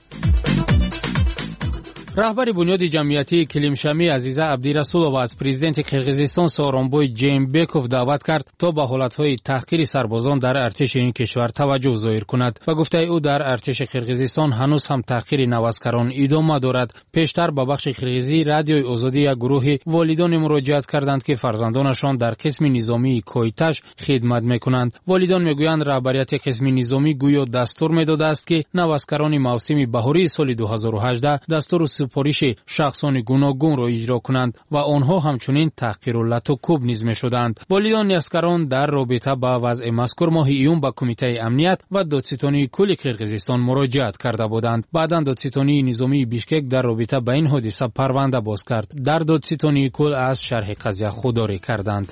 رهبر بنیاد جمعیتی کلیمشمی عزیزه عبدیرسولووا از پرزیدنت قرقیزستان سورونبوی جیمبکوف دعوت کرد تا به حالتهای تحقیر سربازان در ارتش این کشور توجه ظاهر کند. و گفته او در ارتش قرقیزستان هنوز هم تحقیر نوازکران ادامه دارد. پیشتر به بخش قرقیزی رادیوی آزادی یک گروه والدان مراجعت کردند که فرزندانشان در قسم نظامی کویتش خدمت میکنند. والدان میگویند رهبریت قسم نظامی گویا دستور میداده است که نوازکران موسم بهاری سال 2018 دستور سپارش شخصان گوناگون را اجرا کنند و آنها همچنین تحقیر و لطوکوب نیز می‌شدند. والدان نیاسکران در رابطه با وضع مذکور ماه ایون به کمیته امنیت و دادستانی کل قرقیزستان مراجعت کرده بودند. بعداً دادستانی نظامی بیشکک در رابطه با این حادثه پرونده باز کرد. در دادستانی کل از شرح قضیه خودداری کردند.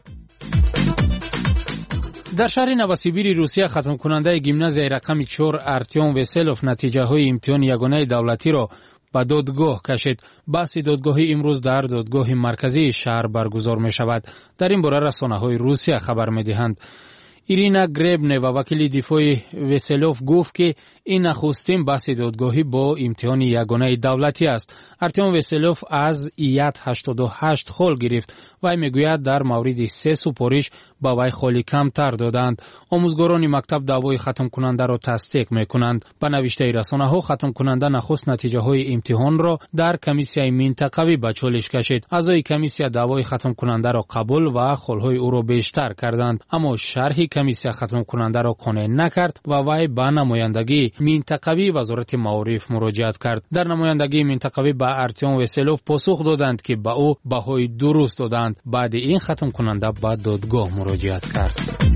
در شهر نوسیبیر روسیه ختم کننده گیمنازیای رقم 4 ارتیوم وسلوف نتیجه های امتحان یگانه دولتی را به دادگاه کشید. بحث دادگاهی امروز در دادگاه مرکزی شهر برگزار می شود. در این باره رسانه‌های روسیه خبر می دهند. ایرینا گربنه و وکیل دفاع وسلوف گفت که این نخستین بحث دادگاهی با امتحان یگانه دولتی است. ارتیم وسلوف از ایت 88 خال گرفت و میگوید در مورد 3 سپارش با وی خالی کمتر دادند. آموزگاران مکتب دعوای ختم کننده را تصدیق میکنند. به نوشته رسانه‌ها ختم کننده نخست نتیجه های امتحان را در کمیسیای منطقوی به چالش کشید. اعضای کمیسیا دعوای ختم کننده را قبول و خالهای او را بیشتر کردند، اما شرح کمیسیا ختم کننده را قانع نکرد و وی به نمایندگی منطقوی وزارت معارف مراجعت کرد. در نمایندگی منطقوی به ارتیم وسلوف پاسخ دادند که به او بهای درست دادند. بعد این ختم کننده به دادگاه مراجعت کرد.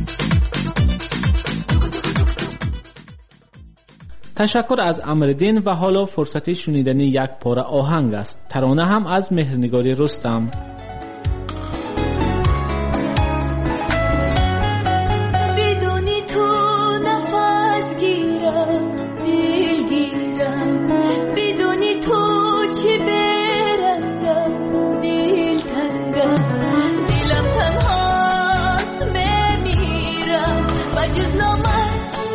تشکر از امردین و حالا فرصت شنیدن یک پاره آهنگ است. ترانه هم از مهرنگاری رستم. بدونی تو نفس گیرم دل گیرم، بدونی تو چی برندم دل تنگم، دلم تنهاست میمیرم و جز نامت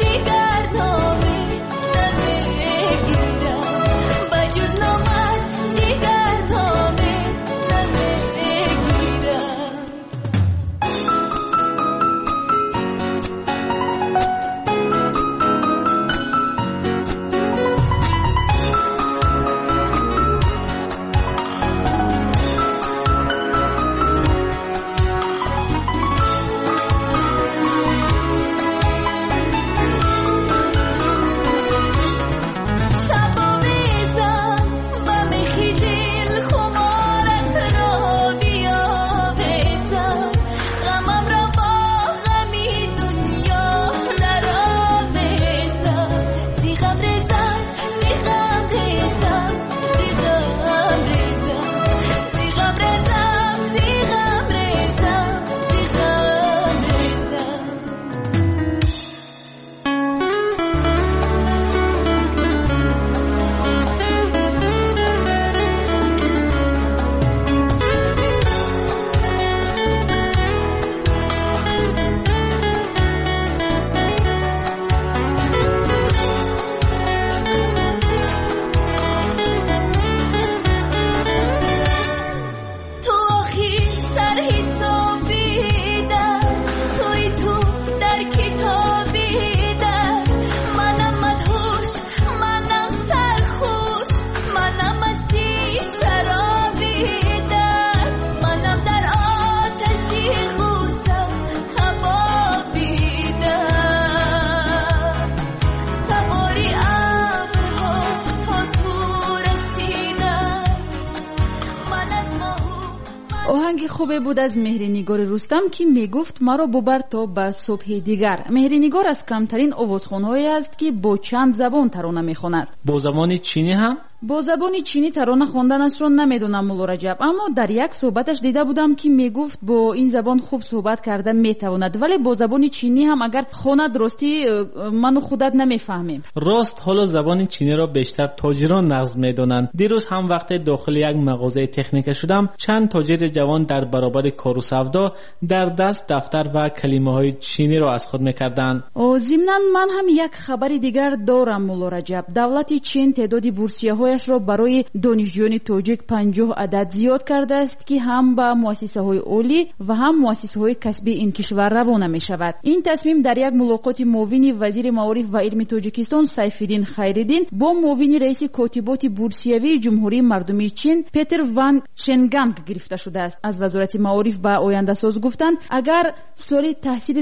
آهنگ خوبه بود از مهرنگار رستم که میگفت مرا ببر تا به صبح دیگر. مهرنگار از کمترین آوازخوان‌هایی است که با چند زبان ترانه میخواند. با زبان چینی هم؟ با زبان چینی ترانه خواندنش رو نمیدونم مولا رجب، اما در یک صحبتش دیده بودم که میگفت با این زبان خوب صحبت کرده میتواند، ولی با زبان چینی هم اگر خواند راستی من و خودت نمیفهمیم. راست حالا زبان چینی را بیشتر تاجران نظم میدونند. دیروز هم وقت داخل یک مغازه تکنیک شدم چند تاجر جوان در برابر کار و سودا در دست دفتر و کلمه های چینی را از خود میکردند. ضمناً من هم یک خبر دیگر دارم مولا رجب. دولت چین تعداد بورسیه را برای دانشجویان تاجیک 50 عدد زیاد کرده است که هم به مؤسسه‌های عالی و هم مؤسسه‌های کسبی این کشور روانه می شود. این تصمیم در یک ملاقات معاون وزیر معارف و علم تاجیکستان سیف‌الدین خیرالدین با معاون رئیس کاتبات بورسیوی جمهوری مردمی چین پتر وان شنگانگ گرفته شده است. از وزارت معارف به آینده ساز گفتند اگر سال تحصیل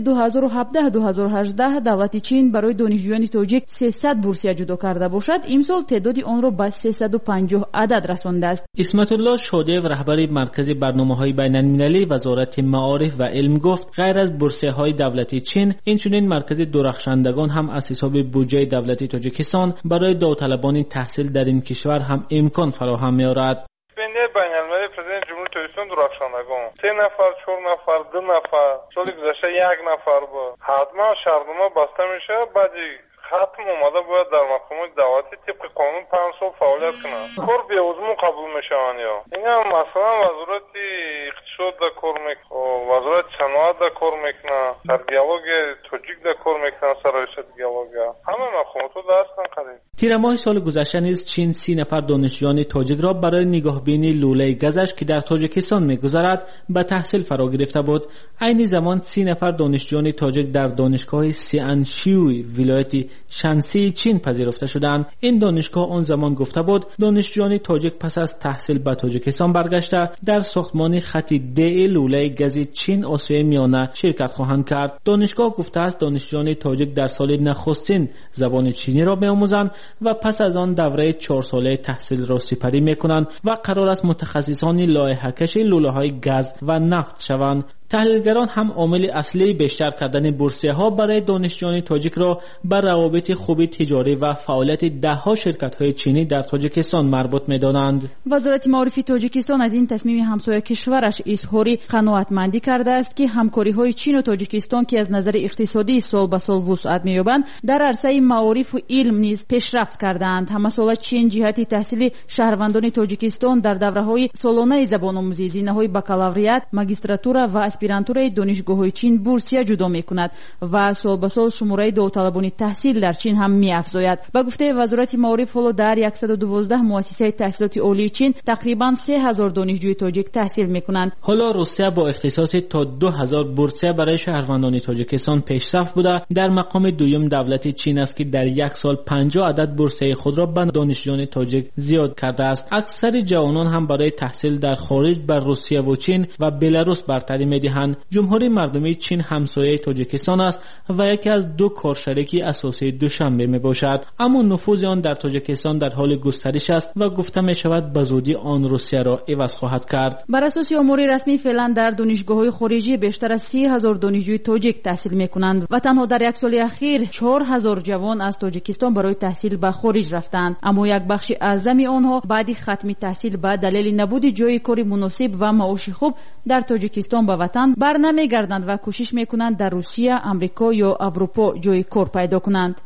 2017-2018 دولت چین برای دانشجویان تاجیک 300 بورسیه جدا کرده باشد، امسال تعداد آن را به 350 عدد رسانده است. اسمت الله شادیو رهبر مرکز برنامه‌های بین‌المللی وزارت معارف و علم گفت غیر از بورسیه‌های دولتی چین، اینچنین مرکز درخشندگان هم از حساب بودجه دولتی تاجیکستان برای داوطلبان تحصیل در این کشور هم امکان فراهم می‌آورد. بین‌المللی پرزیدنت جمهوری تاجیکستان درخشندگان 3 نفر، 4 نفر، 2 نفر، سال گذشته 1 نفر بود. حتما شرطنامه بسته میشه، بعدی ختم اومده باید در مقامات دولتی طبق قانون 5 سال فعالیت کنه. کار بی‌عضو قبول میشن. یا اینا مثلا وزارت اقتصاد دا کار میکنه، وزارت صنعت دا کار میکنه، سرگیالوگ تاجیک دا کار میکنه، سرایشت گیالوگ، همه مقامات دستن قریب. تیر ماه سال گذشته نیز چین 30 نفر دانشجویان تاجیک را برای نگاهبینی لوله گازش که در تاجیکستان میگذرد به تحصیل فرا گرفته بود. عین زمان 30 نفر دانشجویان تاجیک در دانشگاه سیانشیوی ولایت شانسی چین پذیرفته شدند. این دانشگاه آن زمان گفته بود دانشجویان تاجیک پس از تحصیل به تاجیکستان برگشته در ساختمان خط د لوله گاز چین آسیای میانه شرکت خواهند کرد. دانشگاه گفته است دانشجویان تاجیک در سال نخستین زبان چینی را می‌آموزند و پس از آن دوره 4 ساله تحصیل را سپری می‌کنند و قرار است متخصصان لایحه‌کش لوله‌های گاز و نفت شوند. تحلیلگران هم عامل اصلی بیشتر کردن بورسیه‌ها برای دانشجویان تاجیک را بر روابط خوب تجاری و فعالیت ده‌ها شرکت‌های چینی در تاجیکستان مربوط می‌دانند. وزارت معارف تاجیکستان از این تصمیم همسایه کشورش اظهار قناعتمندی کرده است که همکاری‌های چین و تاجیکستان که از نظر اقتصادی سال به سال وسعت می‌یابند در عرصه معارف و علم نیز پیشرفت کردند. همسال چین جهت تحصیل شهروندان تاجیکستان در دوره‌های سالانه زبان‌آموزی، زینه‌های بکالوریات، ماگیستراتورا و اسپیرانتورای دانشگاه‌های چین بورسیه جدا می‌کند و سال به سال شماره داوطلبان تحصیل در چین هم می‌افزاید. با گفته وزارت معارف حالا در 112 مؤسسه تحصیلات عالی چین تقریباً 3000 دانشجوی تاجیک تحصیل می‌کنند. حالا روسیه با اختصاص تا 2000 بورسیه برای شهروندان تاجیکستان پیشرفت بوده. در مقام دوم دولت چین است که در یک سال 50 عدد بورسیه خود را به دانشجویان تاجیک زیاد کرده است. اکثر جوانان هم برای تحصیل در خارج بر روسیه و چین و بلاروس برتری می‌دهند. جمهوری مردمی چین همسایه تاجیکستان است و یکی از 2 کارشریک اساسی دوشنبه میباشد، اما نفوذ آن در تاجیکستان در حال گسترش است و گفته می شود به زودی آن روسیه را عوض خواهد کرد. بر اساس آمار رسمی فعلا در دانشگاه‌های خارجی بیشتر از 30000 دانشجوی تاجیک تحصیل میکنند و تنها در یک سال اخیر 4000 جوان از تاجیکستان برای تحصیل به خارج رفتند، اما یک بخش اعظم آنها بعد ختم تحصیل به دلیل نبود جای کاری مناسب و معاش خوب در تاجیکستان به وطن برنمیگردند و کوشش میکنند در روسیه، آمریکا یا اروپا جای کار پیدا کنند.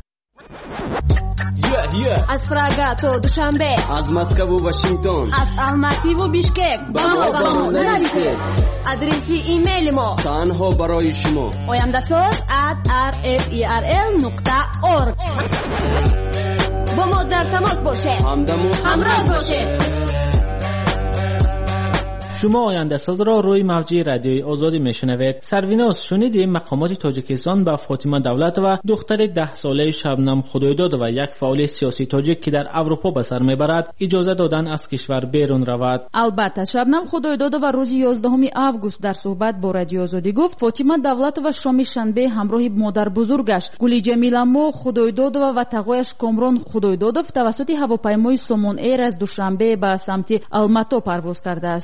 از پراگا تا دوشنبه، از مسکو و واشنگتن، از الماتی و بیشکک با ما نرسید. آدرس ایمیل ما تنها برای شما oyandasaz@rferl.org. با ما در تماس باشید، همراه باشید. شما آینده ساز را روی موج رادیوی آزادی میشنوید. سرویناس شنیدید مقامات تاجیکستان با فاطمه دولت و دختر 10 ساله شبنم خدایداد و یک فعال سیاسی تاجیک که در اروپا به سر میبرد اجازه دادن از کشور بیرون رود. البته شبنم خدایداد و روز 11 آگوست در صحبت با رادیو آزادی گفت فاطمه دولت و شام شنبه همراه مادر بزرگش گلی جمیلامو خدایداد و تقویش کامران خدایدادov توسط هواپیمای سومون ایر از دوشنبه به سمت الماتی پرواز کرده است. او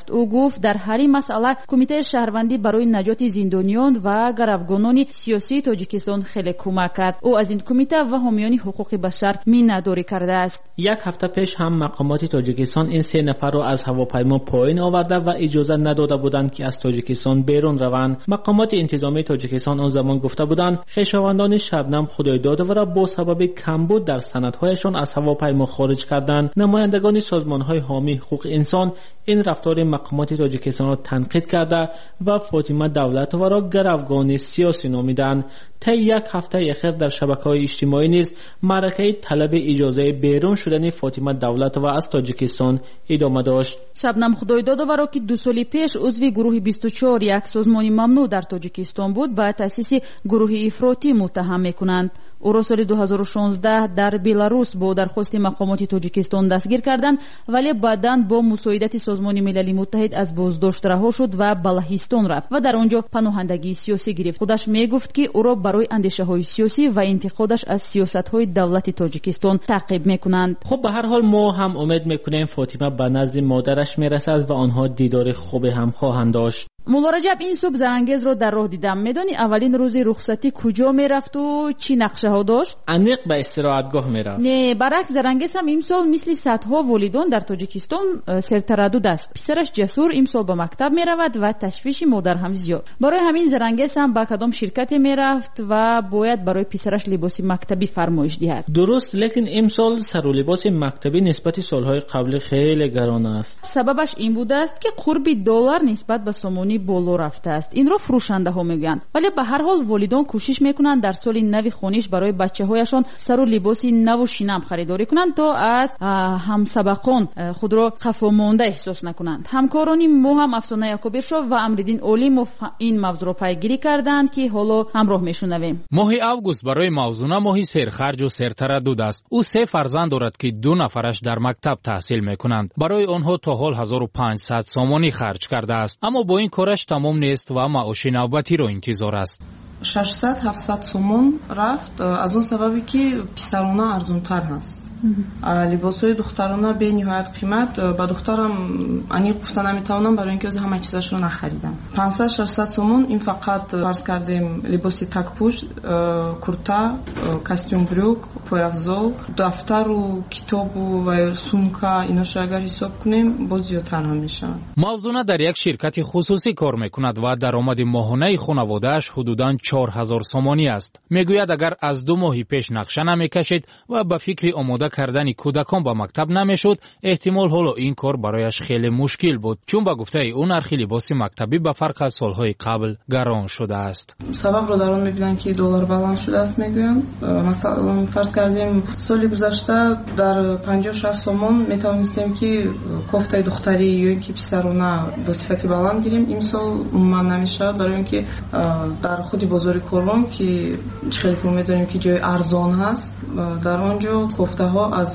гуфт дар ҳар ин масъала кумитаи шаҳрвандӣ барои наҷоти зиндониён ва гаравгонони сиёсии тоҷикистон хеле кӯмак кард. ӯ аз ин кумита ва ҳомиёни ҳуқуқи башар миннатдорӣ кардааст. یک هفته پیش هم مقامات تاجیکستان این 3 نفر را از هواپیما پایین آورده و اجازه نداده بودند که از تاجیکستان بیرون روند. مقامات انتظامی تاجیکستان آن زمان گفته بودند خویشاوندان شبنم خدایداد و را با سبب کمبود در سندهایشان از هواپیما خارج کردند. نمایندگان سازمان‌های حامی حقوق انسان این رفتار مقامات تاجیکستان را تنقید کرده و فاطمه دولتووا را گروگان سیاسی نامیدند. طی یک هفته اخیر در شبکه‌های اجتماعی نیز معرکه طلب اجازه بیرون شدن فاطمه دولتووا از تاجیکستان ادامه داشت. شبنم خدایدادова ро ки 2 соли пеш узви гурӯҳи 24 як созмони мамнӯъ дар тоҷикистон буд ба таъсиси гурӯҳи ифротӣ муттаҳам мекунанд. ӯро соли 2016 дар беларус бо дархости мақомоти тоҷикистон дастгир карданд, вале баъдан бо мусоидати созмони милали муттаҳид аз боздошт раҳо шуд ва ба Лаҳистон рафт ва дар он ҷо паноҳандагии сиёсӣ гирифт. худаш мегуфт ки ӯро барои андешаҳои сиёсӣ ва интиқодаш аз сиёсатҳои давлати тоҷикистон таъқиб мекунанд. خب به هر حال ما هم امید میکنیم فاطمه به نزد مادرش میرسد و آنها دیدار خوب هم خواهند داشت. мулло раҷаб ин субҳ зарангезро дар роҳ дидам. медонӣ аввалин рӯзи рухсатӣ куҷо мерафту чӣ нақшаҳо дошт? аниқ ба истироҳатгоҳ мерафт. не, баръакс зарангез ҳам имсол мисли садҳо волидон дар тоҷикистон сертараддуд аст. писараш ҷасур имсол ба мактаб меравад ва ташвиши модар ҳам зиёд. барои ҳамин зарангез ҳам ба кадом ширкате мерафт ва бояд барои писараш либоси мактабӣ фармоиш диҳад. дуруст, лекин имсол сару либоси мактабӣ нисбати солҳои қаблӣ хеле гарон аст. сабабаш ин будааст ки қурби $1 нисбат ба сомони боло рафтааст. инро фурӯшандаҳо мегӯянд. вале ба ҳар ҳол волидон кӯшиш мекунанд дар соли нави хониш барои бачаҳояшон сару либоси наву шинам харидорӣ кунанд, то аз ҳамсабақон худро хафомонда эҳсос накунанд. ҳамкорони мо ҳам Афсона Якубиршов ва Амриддин Олимов ин мавзӯъро пайгирӣ карданд ки ҳоло ҳамроҳ мешунавем. моҳи август барои мавзуна моҳи серхарҷу сертараддуд аст. ӯ 3 фарзанд дорад ки 2 нафараш дар мактаб таҳсил мекунанд. барои онҳо то ҳол 1500 сомонӣ харҷ кардааст. аммо бо ин кораш тамом нест ва маоши навбатиро интизор аст. 600-700 сомон рафт аз он сабаби ки писарона арзонтар ҳаст. либосҳои духтарона бениҳоят қимат. ба духтарам аниқ гуфта наметавонам, барои ин ки ози ҳама чизашро нахаридам. 500-600 сомон ин фақат фарз кардем либоси такпӯшт, курта, костюм брюк, пояфзол, дафтару китобу ва сумка, иношро агар ҳисоб кунем боз зиёдтар ҳам мешавад. мавзуна дар як ширкати хусусӣ кор мекунад ва даромади моҳонаи хонаводааш ҳудудан 4000 сомонӣ аст. мегӯяд агар аз 2 моҳи пеш нақша намекашид ва ба фикри омода кардани кӯдакон ба мактаб намешуд, эҳтимол ҳоло ин кор барояш хеле мушкил буд, чун ба гуфтаи ӯ нархи либоси мактабӣ ба фарқ аз солҳои қабл гарон шудааст. сабабро дар он мебинанд ки $1 баланд шудааст мегӯянд. масалан фарз кардем соли гузашта дар 50-60 сомон метавонистем ки кофтаи духтарӣ ё ин ки писарона бо сифати баланд гирем. имсол умуман намешавад, барои ин ки дар худи бозори Корвон ки хеле ки мо медонем ки ҷои арзон ҳаст, дар он ҷо кофтаҳо аз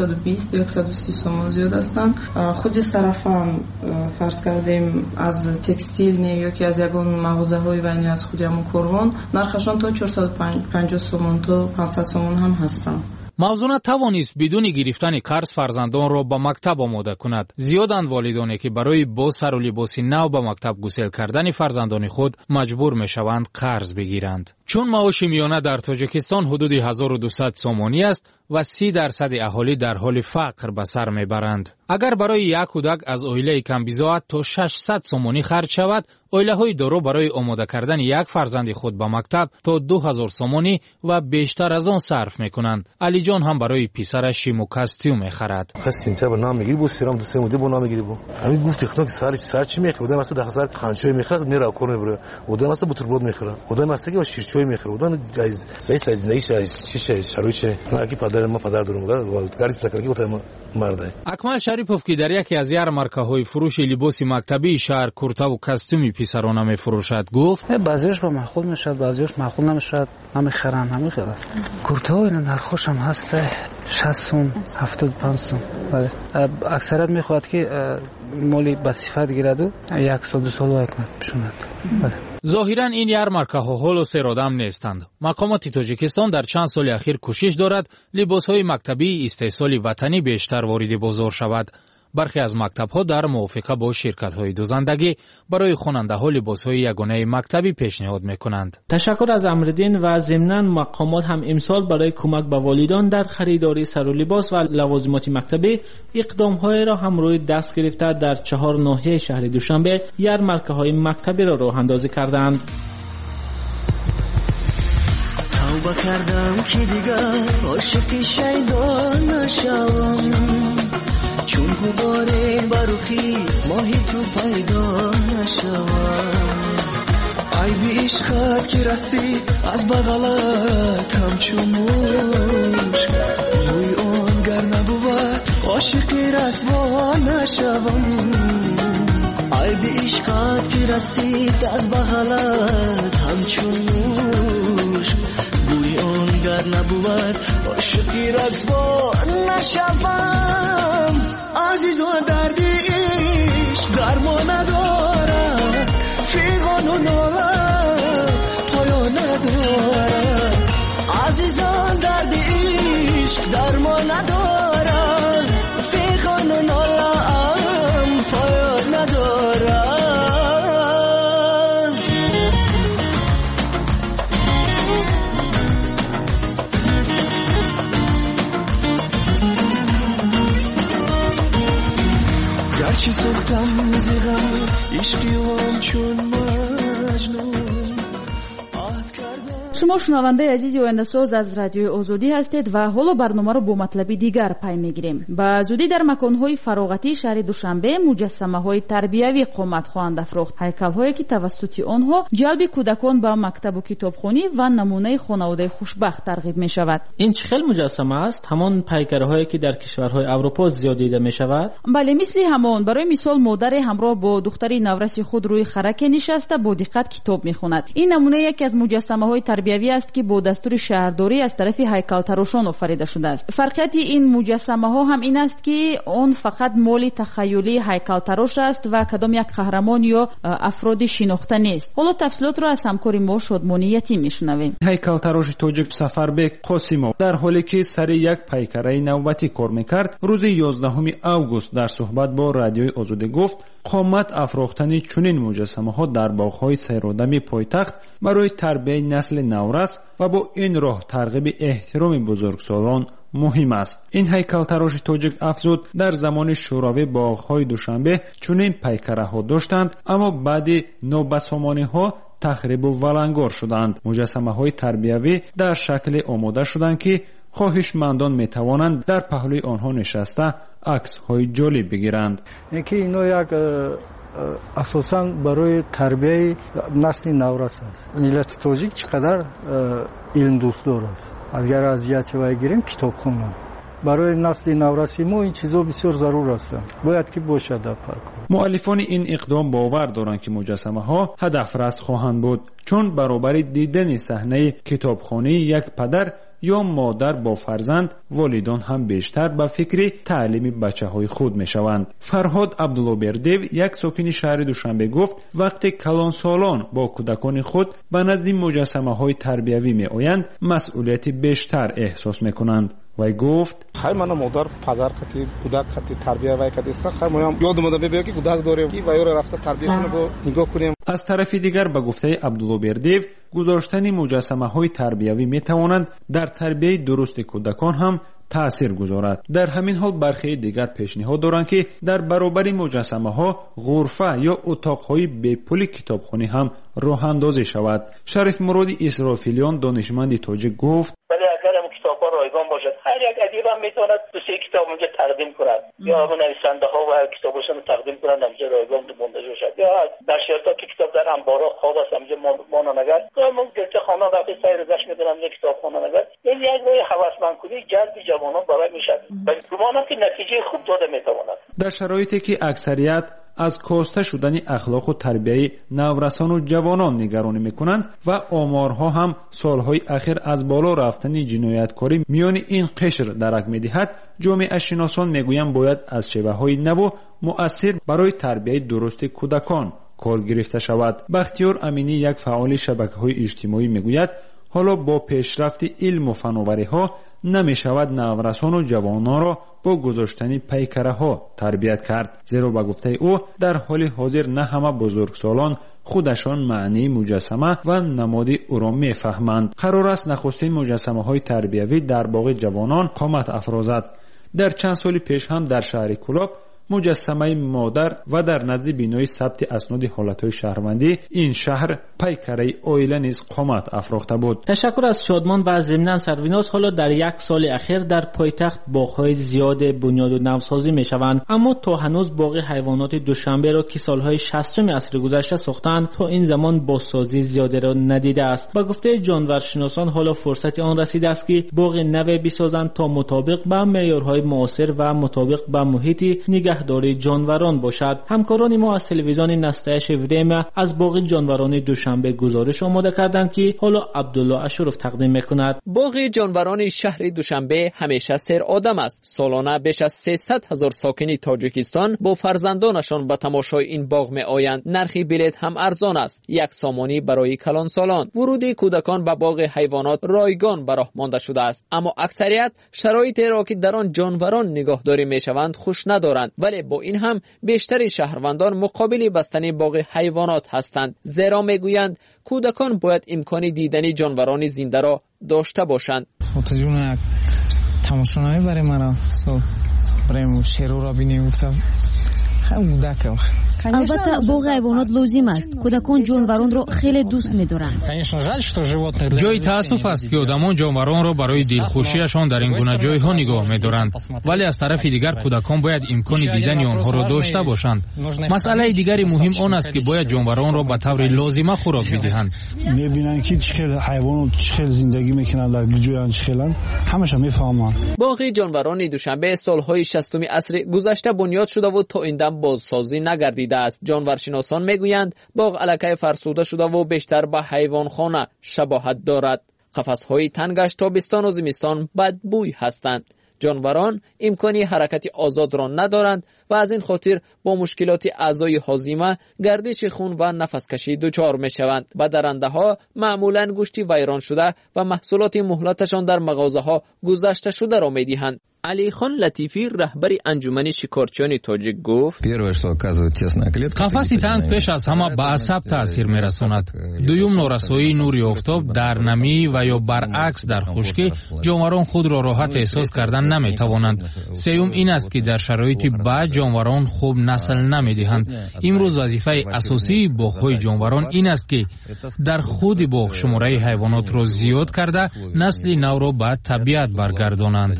120-130 сомон зиёд ҳастанд. худи сарафан фарз кардем аз текстилне ё ки аз ягон мағозаҳои вайне аз худи ҳамон Корвон нархашон то 450 сомон то 500 сомон ҳам ҳастанд. мавзуна тавонист бидуни гирифтани қарз фарзандонро ба мактаб омода кунад. зиёданд волидоне ки барои бо сару либоси нав ба мактаб гусел кардани фарзандони худ маҷбур мешаванд қарз бигиранд. чун маоши миёна дар тоҷикистон ҳудуди 1200 сомонӣ аст ва 30% аҳолӣ дар ҳоли фақр ба сар мебаранд. агар барои як кӯдак аз оилаи камбизоат то 600 сомонӣ харҷ шавад, оилаҳои доро барои омода кардани як фарзанди худ ба мактаб то 2000 сомонӣ ва бештар аз он сарф мекунанд. алиҷон ҳам барои писараш шиму костюм мехарад. акмал шарипов ки дар яке аз ярмаркаҳои фурӯши либоси мактабии шаҳр куртаву костюми писарона мефурӯшад гуфт: баъзиёш ба маъқул мешавад, баъзиёш маъқул намешавад, намехаранд. ҳамин куртаҳо ин нархошам ҳаст 60 сум, 75 сум. бале аксарият мехоҳад ки моли ба сифат гираду 1 сол 2 сол вай кунад бишунад. бале зоҳиран ин ярмаркаҳо ҳоло серодам нестанд. мақомоти тоҷикистон дар чанд соли ахир кӯшиш дорад либосҳои мактабии истеҳсоли ватанӣ бештар вориди бозор шавад. برخی از مکتب‌ها در موافقه با شرکت‌های دوزندگی برای خواننده‌ها لباس‌های یگانه مکتبی پیشنهاد می‌کنند. تشکر از امرالدین و ضمناً مقامات هم امسال برای کمک به والدان در خریداری سر و لباس و لوازمات مکتبی اقدام‌های را هم روی دست گرفته در 4 ناحیه شهر دوشنبه یرمرکه‌های مکتبی را راه اندازی کردند. توبه کردم که دیگر عاشق شیطان نشوم، چون غبار برخی ماهی تو پیدا نشوم. عیب عشقت که رسید از بغلت همچون موش، روی آن گر نبود عاشق رسوا نشوم. عیب عشقت که رسید از بغلت همچون موش، روی آن گر نبود عاشق رسوا نشوم. عزیزان درد عشق درمان ندارد، فیغان و نالت پایان ندارد. عزیزان درد عشق درمان ندارد، فیغان و نالت پایان ندارد. گرچه سختم زیغم عشقیم چون مجنون. شما شنونده عزیزی آینده‌ساز از رادیوی آزادی هستید و حالا برنامه را با مطلبی دیگر پی میگیریم. با زودی در مکان‌های فراغتی شهر دوشنبه مجسمه‌های تربیوی قامت خواهند افروخت. هیکل‌هایی که توسط آنها جلب کودکان به مکتب و کتابخانه و نمونه خانواده خوشبخت ترغیب می‌شود. این چه خیل مجسمه است؟ همان پیکرهایی که در کشورهای اروپا زیاد دیده می‌شود؟ بله، مثل همان. برای مثال مادر همراه با دختری نورس خود روی خرک نشسته با دقت کتاب می‌خواند. این نمونه یکی از مجسمه‌های تربیوی است که با دستور شهرداری از طرف هیکل‌تراشان آفریده شده است. فرقیت این مجسمه‌ها هم این است که آن فقط مال تخیلی هیکل‌تراش است و کدام یک قهرمان یا افراد شناخته نیست. حالا تفصیلات را از همکار ما شادمانی یتیم میشنویم. هیکل‌تراش تاجیک سفربک قاسیمов در حالی که سر یک پیکره نوبتی کار میکرد، روز 11 اوگوست در صحبت با رادیوی آزادی گفت قامت افروختن چنین مجسمه‌ها در باغ‌های سیرآدمی پایتخت برای تربیت نسل نورس و با این راه ترغیب احترام بزرگسالان مهم است. این هیکل‌تراش تاجیک افزود در زمان شوروی باغ‌های دوشنبه چنین پیکره‌ها داشتند، اما بعد نوبسامانی‌ها تخریب و ولنگار شدند. مجسمه‌های تربیوی در شکل آماده شدند که خواهشمندان می‌توانند در پهلوی آنها نشسته عکس‌های جالب بگیرند. اینکه اینا یک اساساً برای تربیت نسل نورس است. ملت تاجیک چقدر علم دوستدار است. اگر از یاد بگیریم کتابخانه برای نسل نورسی ما این چیزا بسیار ضرور است. باید که باشد در پارک. مؤلفان این اقدام باور دارند که مجسمه‌ها هدفرست خواهند بود، چون برابر دیدن صحنه کتابخانه یک پدر یا مادر با فرزند، والدان هم بیشتر به فکر تعلیم بچه‌های خود می‌شوند. فرهاد عبداللهبردیو یک ساکن شهر دوشنبه گفت وقتی کلانسالان با کودکان خود به نزد مجسمه‌های تربیوی می‌آیند، مسئولیت بیشتر احساس می‌کنند. وی گفت خیلی من مادر پدر خطی کودک خطی تربیت وای کردی است. خیلی ما یاد اومده ببینیم که کودک داریم که وای رو رفته تربیتشون رو نگاه کنیم. از طرف دیگر به گفته عبداللهبردیو گذاشتن مجسمه‌های تربیوی می‌توانند در تربیت درست کودکان هم تأثیر گذارد. در همین حال برخی دیگر پیشنهاد دارند که در برابر مجسمه‌ها غرفه یا اتاق‌های به‌پول کتابخانه هم راه اندازی شود. شریف مرادی اسرافیلیان دانشمند تاجیک گفت رایگان باشد. هر یک ادیب هم میتواند دو سه کتاب اونجا تقدیم کند یا همون نویسنده ها و کتابشون تقدیم کنند اونجا رایگان منتشر شد، یا نشریات که کتاب در انبارها خواب است اونجا مانانگر همون گلچه خانه وقتی سیر گشت میکنن یک کتاب خانانگر. این یک روی هوسمند کنی جلب جوانان برای میشد و گمانم که نتیجه خوب داده میتواند. در شرایطی که اکثریت از کاسته شدن اخلاق و تربیت نورسان و جوانان نگرانی میکنند و آمارها هم سالهای اخیر از بالا رفتن جنایتکاری میان این قشر درک میدهد، جامعه شناسان میگویند باید از شیوه‌های نو مؤثر برای تربیت درست کودکان کار گرفته شود. بختیار امینی یک فعال شبکه‌های اجتماعی میگوید حالا با پیشرفت علم و فناوری‌ها نمی‌شود نورسان و جوانان را با گذاشتن پیکره‌ها تربیت کرد، زیرا به گفته او در حال حاضر نه همه بزرگسالان خودشان معنی مجسمه و نماد او را می‌فهمند. قرار است نخستین مجسمه‌های تربیوی در باغ جوانان قامت افرازد. در چند سال پیش هم در شهر کلاب مجسمه مادر و در نزد بینای ثبت اسناد حالتهای شهروندی این شهر پیکره عائله نیز قامت افراخته بود. تشکر از شادمان و ضمناً سرویناس. حالا در یک سال اخیر در پایتخت باغ‌های زیاد بنیاد و نوسازی می‌شوند، اما تا هنوز باغ حیوانات دوشنبه را که سالهای 60 عصر گذشته ساختند تا این زمان بازسازی زیاده را ندیده است. با گفته جانورشناسان حالا فرصت آن رسیده است که باغ نو بسازند تا مطابق با معیارهای معاصر و مطابق با محیط نگهداری جانوران باشد. همکاران ما از تلویزیون نستایش ویدیم از باغ جانوران دوشنبه گزارش آماده کردند که حالا عبدالله اشرف تقدیم میکند. باغ جانوران شهر دوشنبه همیشه سر آدم است. سالانه بیش از 300,000 ساکن تاجیکستان با فرزندانشان به تماشای این باغ می آیند. نرخ بلیط هم ارزان است، 1 سامانی برای کلان سالان. ورود کودکان به باغ حیوانات رایگان به راه مانده شده است، اما اکثریت شرایطی را که در آن جانوران نگهداری میشوند خوش ندارند. ولی با این هم بیشتر شهروندان مقابل بستن باغ حیوانات هستند، زیرا میگویند کودکان باید امکان دیدن جانوران زنده را داشته باشند. متجون یک تماشایی برای مرا برای شیرو را بینیم گفتم البته باغ حیوانات لازم است. کودکان جانوران را خیلی دوست می‌دارند. جای تأسف است که آدمان جانوران را برای دلخوشیشان در این گونه جایها نگاه می‌دارند، ولی از طرف دیگر کودکان باید امکان دیدن آنها را داشته باشند. مسئله دیگری مهم آن است که باید جانوران را به طور لازمه خوراک بدهند. می‌بینند که چه حیوانات چه زندگی می‌کنند در جای چخلن، همش می‌فهمند. باغ جانوران دوشنبه سالهای 60 عصر گذشته بنیاد شده و تا این دم بازسازی نگردیده است. جانورشناسان میگویند باغ الکی فرسوده شده و بیشتر به حیوانخانه شباهت دارد. قفس‌های تنگش تابستان و زمستان بدبوی هستند. جانوران امکانی حرکت آزاد را ندارند و از این خاطر با مشکلات اعضای هاضمه، گردش خون و نفس کشی دچار می شوند و درنده ها معمولا گوشت ویران شده و محصولات مهلتشان در مغازه ها گذشته شده را می دهند. علی خان لطیفی رهبر انجمن شکارچیان تاجیک گفت قفس تنگ پیش از همه به عصب تاثیر می رساند. دوم نارسایی نور آفتاب در نمی و یا برعکس در خشکی جانوران خود را راحت احساس کردن نمی توانند. سوم این است که در شرایط بد جانوران خوب نسل نمی دهند. امروز وظیفه اساسی باغ‌های جانوران این است که در خود باغ شماره حیوانات را زیاد کرده نسل نو را به طبیعت برگردانند.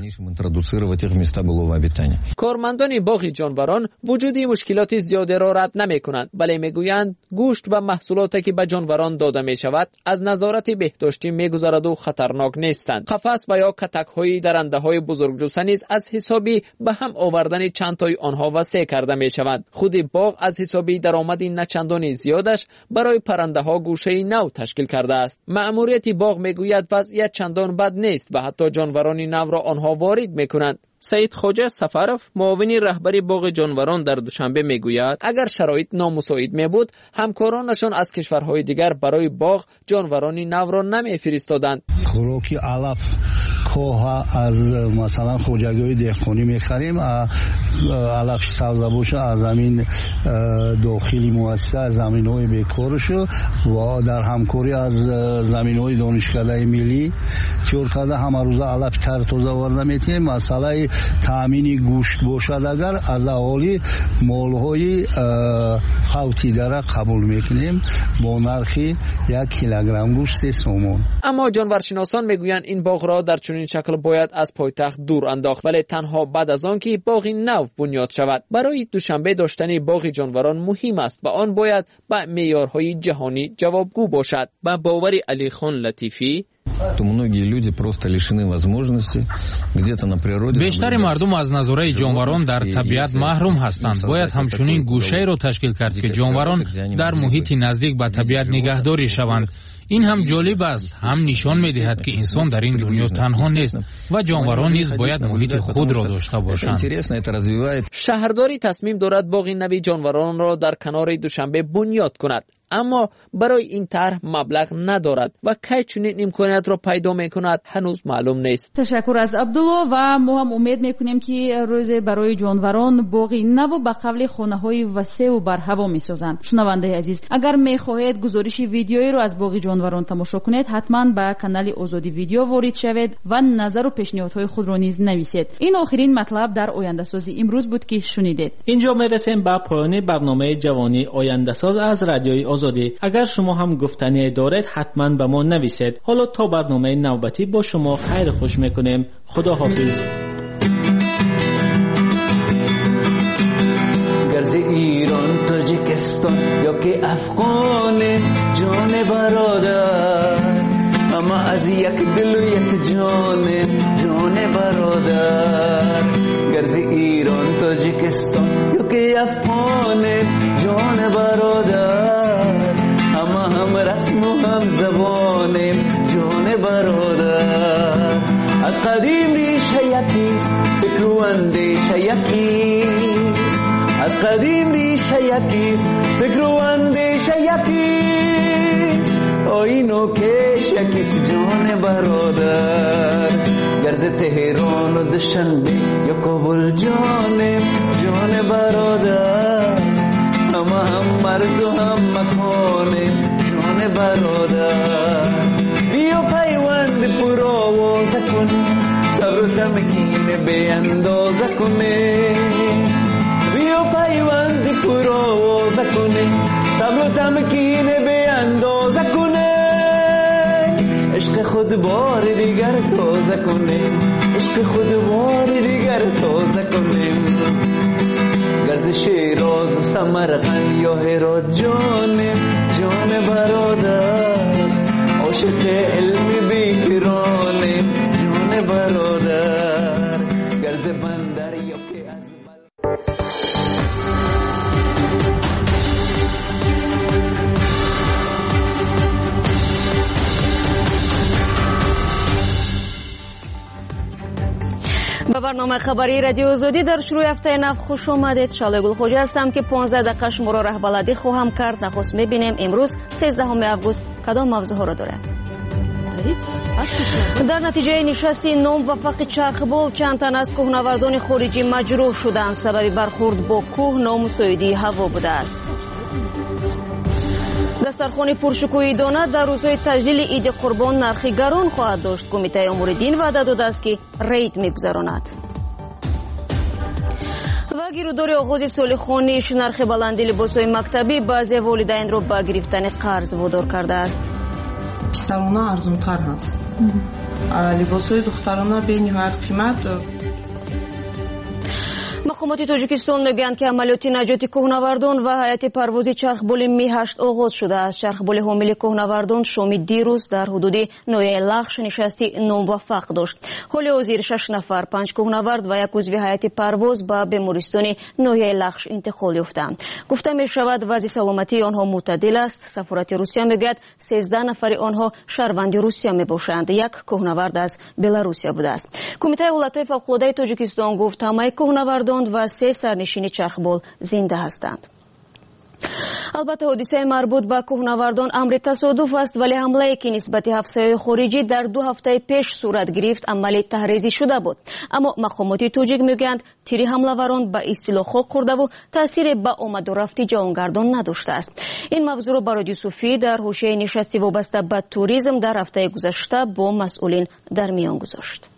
کارمندان باغ جانوران وجودی مشکلات زیاده را رد نمی کنند، بلکه میگویند گوشت و محصولاتی که به جانوران داده می شود از نظارت بهداشتی می گذرد و خطرناک نیستند. قفس و یا کتک های درنده های بزرگجثه نیز از حسابی به هم آوردن چند تای آنها وسیع کرده می شود. خود باغ از حسابی درآمد نچندانی زیادش برای پرنده ها گوشه نو تشکیل کرده است. مأموریت باغ میگوید وضعیت چندان بد نیست و حتی جانوران نو را آنها وارد میکنند. سید خواجه سفرف معاون رهبر باغ جانوران در دوشنبه میگوید اگر شرایط نامساعد می بود همکارانشان از کشورهای دیگر برای باغ جانوران نو را نمیفرستادند. خوراکی علف کوه از مثلا خوجگی دهقانی میخریم، علف سبز باشه از زمین داخلی مؤسسه از زمین‌های بیکارش و در همکاری از زمین‌های دانشکده ملی تیور کرده همه روز علف تر تازه ورده میتیم. مسئله تامین گوشت باشد اگر از اهالی مال‌های خوتی داره قبول میکنیم با نرخی 1 کیلوگرم گوشت 3 سومون. اما جانورشناسان میگویند این باغ را در چنین شکل باید از پایتخت دور انداخت، ولی تنها بعد از آن که باغی نو بنیاد شود. برای دوشنبه داشتن باغ جانوران مهم است و آن باید به معیارهای جهانی جوابگو باشد. با باور علی خان لطیفی بیشتر مردم از نظاره جانوران در طبیعت محروم هستند. باید همچنین گوشه را تشکیل کرد که جانوران در محیط نزدیک به طبیعت نگهداری شوند. این هم جالب است، هم نشان می‌دهد که انسان در این دنیا تنها نیست و جانوران نیز باید محیط خود را داشته باشند. شهرداری تصمیم دارد باغ نوی جانوران را در کنار دوشنبه بنیاد کند. اما برای این طرح مبلغ ندارد و کی چنین امکانیت را پیدا میکند هنوز معلوم نیست. تشکر از عبدالله و ما هم امید میکنیم که روز برای جانوران باغی نو به قبل خانه های وسیع و بر هوا میسازند. شنونده عزیز، اگر میخواهید گزارش ویدیویی رو از باغ جانوران تماشا کنید حتما به کانال آزادی ویدیو وارد شوید و نظر و پیشنهادهای خود را نیز نویسید. این آخرین مطلب در آینده سازی امروز بود که شنیدید. اینجا میرسیم به پایان برنامه جوانی آینده ساز از رادیوی آزادی. اگر شما هم گفتنی دارید حتما به ما نویسید. حالا تا برنامه نوبتی با شما خیر خوش میکنیم. خدا حافظ. گرز ایران تاجیکستان یا که افغان جان برادر، اما از یک دل و یک جان برادر. گرز ایران تاجیکستان یا که افغان جان برادر، اما هم رسم و هم زبان جان برادر. از قدیم ریشه یکیست، فکر و اندیشه یکیست. از قدیم ریشه یکیست، فکر و اندیشه یکیست. آیین و کش یکیست جان برادر. گرز تهران و دوشنبه یا کابل جان برادر، اما هم مرز و هم مکان جان برادر. بیا پیوند پر آوازه کنیم، صبر و تمکین به اندازه کنیم. بیا پیوند پر آوازه کنیم، صبر و تمکین به اندازه کنیم. عشق خود بار دیگر تازه کنیم، عشق خود بار دیگر تازه کنیم. گرز شیراز و سمرقند یا هرات جان برادر. عاشق علم بیکران جان برادر. گرز بندر یا که از به برنامه خبری رادیو آزادی در شروع هفته نو خوش آمدید. شعله گلخوجه هستم که 15 دقیقه شما را رهبردی خواهم کرد. نخست میبینیم امروز 13 اوگوست کدام موضوع ها را داره. در نتیجه نشست ناموفق چرخبال چند تن از کوهنوردان خارجی مجروح شدند. سبب برخورد با کوه نامساعدی هوا بوده است. دسترخوان پرشکوهی دانه در روزهای تجلیل عید قربان نرخی گران خواهد داشت. کمیته امور دین وعده داده است که رید میگذراند. و گیرودار آغاز سال خوانیش نرخ بلندی لباسهای مکتبی بعضی والدین را به گرفتن قرض وادار کرده است. پسرانه ارزانتر هست. لباسهای دخترانه به نهایت قیمت. مقامات تاجیکستان میگویند که عملیات نجات کوهنوردان و هیئت پرواز چرخبال می-8 آغاز شده است. چرخبال حامل کوهنوردان شام دیروز در حدود ناحیه لخش نشستی ناموفق داشت. حال حاضر 6 نفر، 5 کوهنورد و یک عضو هیئت پرواز به بیمارستان ناحیه لخش انتقال یافتند. گفته می شود وضع سلامتی آنها معتدل است. سفارت روسیه میگوید 13 نفر آنها شهروند روسیه می باشند. یک کوهنورد از بلاروسیه بوده است. کمیته حالتهای فوق‌العاده تاجیکستان گفت همه کوهنوردان و 3 سرنشین چرخبال زنده هستند. البته حادثه مربوط به کوهنوردان امر تصادف است، ولی حمله‌ای که نسبت افسرهای خارجی در 2 هفته پیش صورت گرفت عملی تحریزی شده بود. اما مقامات تاجیک میگویند تیر حمله‌وران به اصطلاح خاک خورده و تأثیر به آمد و رفت جهانگردان نداشته است. این موضوع را برای صوفی در حوزه نشستی وابسته به توریسم در هفته گذشته با مسئولین در میان گذاشت.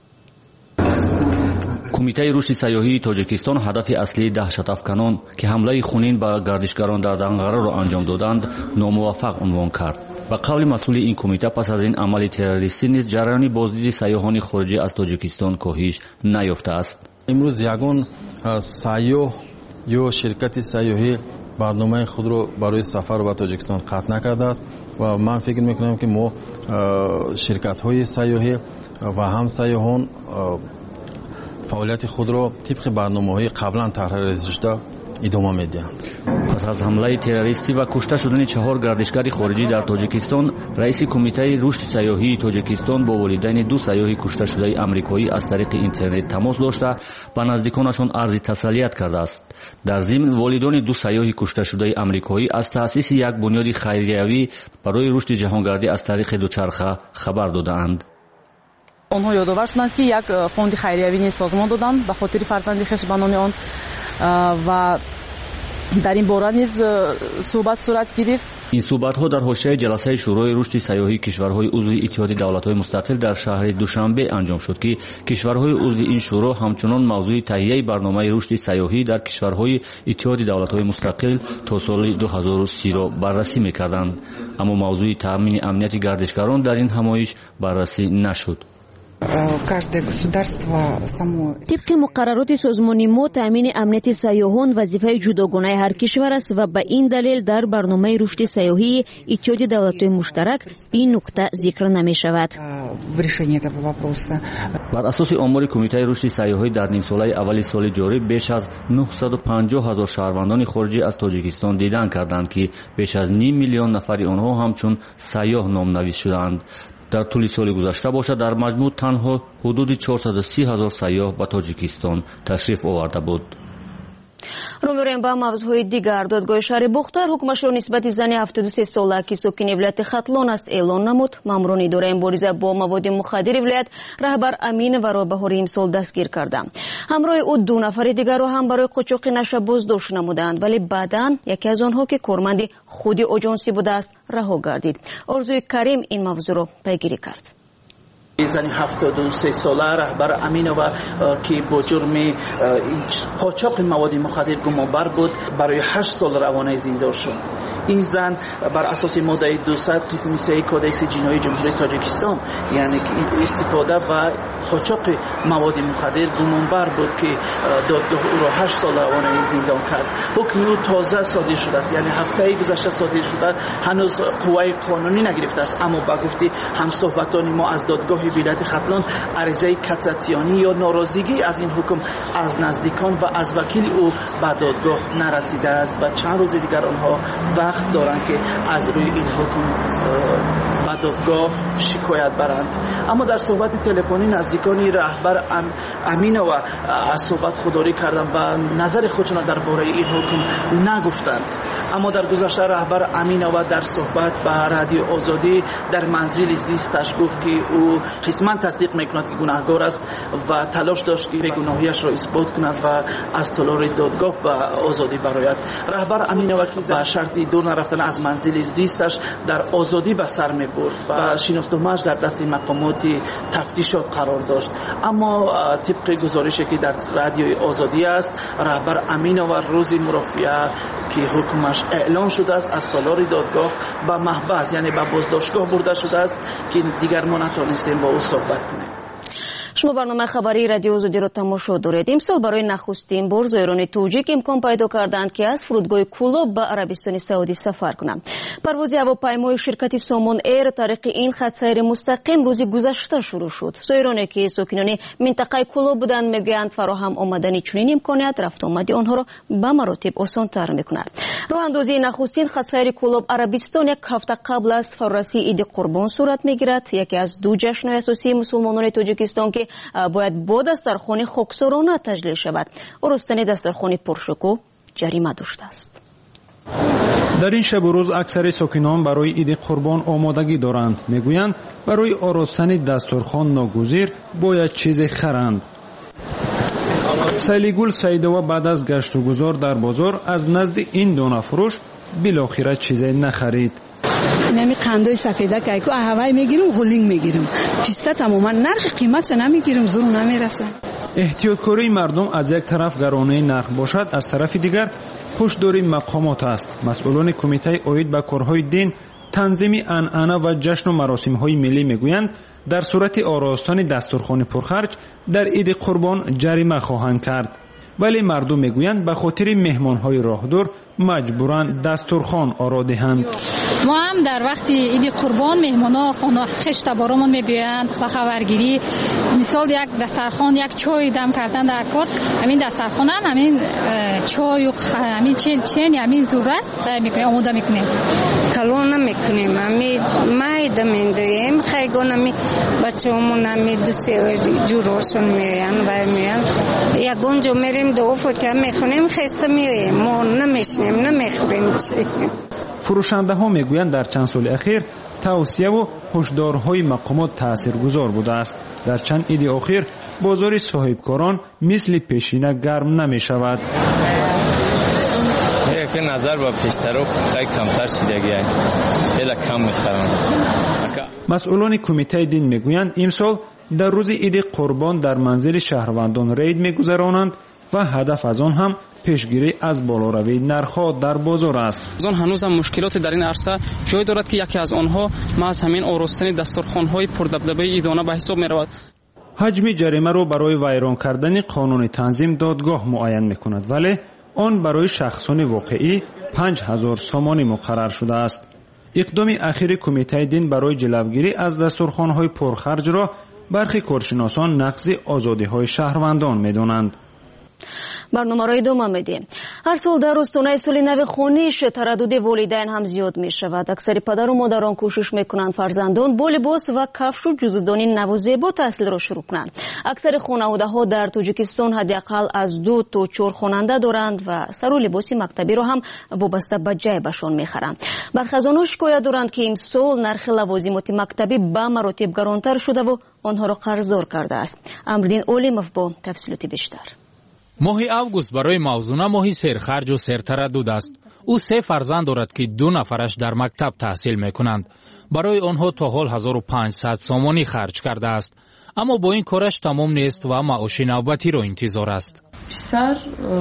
کمیته رشد سیاحی تاجیکستان هدف اصلی دهشت‌افکنان که حمله خونین به گردشگران در دنقره را انجام دادند ناموفق عنوان کرد. و قول مسئول این کمیته پس از این عمل تروریستی نیز جریان بازدید سیاحان خارجی از تاجیکستان کاهش نیافته است. امروز یگان سیاح یا شرکت سیاحی برنامه خود را برای سفر به تاجیکستان قطع نکرده است و من فکر میکنم که ما شرکت های سیاحی و هم سیاحان فعالیت خود را طبق برنامه‌های قبلا طرح شده ادامه میدهند. پس از حمله تروریستی و کشته شدن 4 گردشگر خارجی در تاجیکستان رئیس کمیته رشد سیاحی تاجیکستان با والدین دو سیاح کشته شده آمریکایی از طریق اینترنت تماس داشته به نزدیکانشان عرض تسلیت کرده است. در ضمن والدین دو سیاح کشته شده آمریکایی از تأسیس یک بنیاد خیریوی برای رشد جهانگردی از طریق دوچرخه خبر دادند. آنها یادآور شدند که یک فوند خیریوی نیز سازمان دادند به خاطر فرزند خویش به نام آن و در این باره نیز صحبت صورت گرفت. این صحبت‌ها در حاشیه جلسه شورای رشد سیاحی کشورهای عضو اتحاد دولت‌های مستقل در شهر دوشنبه انجام شد که کشورهای عضو این شورا همچنان موضوع تهیه برنامه رشد سیاحی در کشورهای اتحاد دولت‌های مستقل تا سال 2030 را بررسی می‌کردند، اما موضوع تامین امنیت گردشگران در این همایش بررسی نشد. طبق مقررات سازمان ما تامین امنیت سیاحان وظیفه جداگانه هر کشور است و به این دلیل در برنامه رشد سیاحی اتحاد دولت‌های مشترک این نکته ذکر نمی شود. بر اساس آمار کمیته رشد سیاحی در نیم ساله اول سال جاری بیش از 950,000 شهروندان خارجی از تاجیکستان دیدن کردند که بیش از نیم میلیون نفر آنها همچون سیاح نامنویس شدند. در طول سال گذشته باشد در مجموع تنها حدود 430,000 سیاح به تاجیکستان تشریف آورده بود. رو می‌ریم با موضوع دیگر. دادگاه شهر بختر حکمش را نسبت زن 73 ساله که ساکن ولایت خطلان است اعلان نمود. ماموران اداره مبارزه با مواد مخدر ولایت رهبر امین و را بهار امسال دستگیر کردند. همراه او دو نفر دیگر را هم برای قاچاق نشه بازداشت نمودند، ولی بعداً یکی از آنها که کارمند خود آژانسی بوده است رها گردید. آرزوی کریم این موضوع را پیگیری کرد. زن 73 ساله رهبر امینова که با جرم قاچاق مواد مخدر گمانبر بود برای 8 سال روانه زندان شد. این زن بر اساس ماده 200 قسم 3 کدکس جنایی جمهوری تاجیکستان یعنی که استفاده و قاچاق مواد مخدر گمانبر بود که دادگاه او را 8 سال روانه زندان کرد. حکم او تازه صادر شده است، یعنی هفته گذشته صادر شده، هنوز قوه قانونی نگرفته است، اما با گفته همصحبتان ما از دادگاه ولایت خطلان عریضه کساتیانی یا ناراضگی از این حکم از نزدیکان و از وکیل او به دادگاه نرسیده است و چند روز دیگر آنها وقت دارند که از روی این حکم به دادگاه شکایت برند. اما در صحبت تلفنی نزدیکانی رهبر امینova از صحبت خودداری کردند و نظر خودشان درباره این حکم نگفتند. اما در گذشته رهبر امینova در صحبت به رادیو آزادی در منزل زیستش گفت که او قسما تصدیق میکند که گناهکار است و تلاش داشت که بیگناهیش را اثبات کند و از طلوع دادگاه به آزادی برآید. رهبر امینova که به شرط دور نرفتن از منزل زیستش در آزادی به سر میبرد و شناسنامه‌اش در دست مقامات تفتیشات قرار داشت، اما طبق گزارشی که در رادیو آزادی است رهبر امینova روز مرافعه که حکمش اعلام شده است از تالار دادگاه به محبس یعنی به بازداشتگاه برده شده است که دیگر ما نتوانستیم با او صحبت کنیم. شما برنامه خبری رادیو آزادی را تماشا دارید. امسال برای نخستین بار زایران توجیک امکان پیدا کردند که از فرودگاه کولوب به عربستان سعودی سفر کنند. پرواز هواپیمای شرکت سامان ایر طریق این خط سیر مستقیم روز گذشته شروع شد. زایرانی که ساکنان منطقه کولوب بودند میگویند فراهم آمدن چنین امکانیت رفت آمدی آنها را به مراتب آسان‌تر میکند. راه اندازی نخستین خط سیر کولوب عربستان یک هفته قبل از فرارسی عید قربان صورت میگیرد، یکی از دو جشن اساسی مسلمانان تاجیکستان که باید با دسترخوان خاکسارانه تجلیل شود. رستن دسترخوان پرشکوه جریمه داشته است. در این شب و روز اکثر ساکنان برای عید قربان آمادگی دارند. میگویند برای آراستن دسترخوان ناگزیر باید چیزی خرند. سیلیگل سیدوا بعد از گشت و گذار در بازار از نزد این دانه فروش بالاخره چیزی نخرید. نمی قندای سفیده که اکو هوای میگیرم غولینگ میگیرم، پیسته تماما نرخ قیمتش نمیگیرم، زور نمیرسه. احتیاطکاری مردم از یک طرف گرانه نرخ باشد، از طرف دیگر هشدار مقامات است. مسئولان کمیته عاید به کارهای دین، تنظیم عنعنه و جشن و مراسم‌های ملی میگویند در صورت آراستن دسترخوان پرخرج در عید قربان جریمه خواهند کرد. ولی مردم میگویند به خاطر مهمان‌های راهدار مجبورند دسترخوان آرا دهند. ما هم در وقت عید قربان مهمانا خانه خش تبارمون میبیاند و خبرگیری مثال یک دسترخوان یک چای دم کردن در کار همین دسترخوان هم همین چای و همین چین همین زور است میکنیم آماده میکنیم کلون نمیکنیم همین مایده میندویم خیلی نمی بچه‌مون نمی دوستی جورشون میان برمیان یکون جو میریم دو فوتیا میخونیم خسته میایم ما نمیشنیم نمیخوریم چی. فروشنده ها میگویند در چند سال اخیر توصیه و هشدارهای مقامات تاثیرگذار بوده است. در چند عید اخیر بازار صاحبکاران مثل پیشینه گرم نمی شود. که نظر با پیشتر خیلی کمتر شدگی خیلی کم میخرن. مسئولان کمیته دین میگویند امسال در روز عید قربان در منزل شهروندان رید میگذرانند و هدف از آن هم پیشگیری از بالاروی نرخ‌ها در بازار است. از آن هنوز هم مشکلات در این عرصه جای دارد که یکی از آنها محض همین آراستن دسترخوان‌های پردبدبه عیدانه به حساب می‌رود. حجم جریمه را برای ویران کردن قانون تنظیم دادگاه معین می‌کند ولی آن برای شخصان واقعی 5000 سامانی مقرر شده است. اقدام اخیر کمیته دین برای جلوگیری از دسترخوان‌های پرخرج را برخی کارشناسان نقض آزادی‌های شهروندان می‌دانند. برنامه را ادامه میدیم. هر سال در استانه سال نو خانیش تردد والدین هم زیاد می شود. اکثر پدر و مادران کوشش میکنند فرزندان با لباس و کفش و جزدانی نو و زیبا تحصیل را شروع کنند. اکثر خانواده ها در تاجیکستان حداقل از 2 تا 4 خواننده دارند و سر و لباس مکتبی را هم وابسته به جیبشان میخرند. برخی از آنها شکایت دارند که امسال نرخ لوازمات مکتبی به مراتب گرانتر شده و آنها را قرضدار کرده است. امردین اولیموف با تفصیلات بیشتر. ماه اوگوست برای موزونه ماهی سرخرج و سرتردد است. او 3 فرزند دارد که 2 نفرش در مکتب تحصیل میکنند. برای آنها تا حال 1500 سامانی خرج کرده است. اما با این کارش تمام نیست و معاش نوبتی را انتظار است. پسر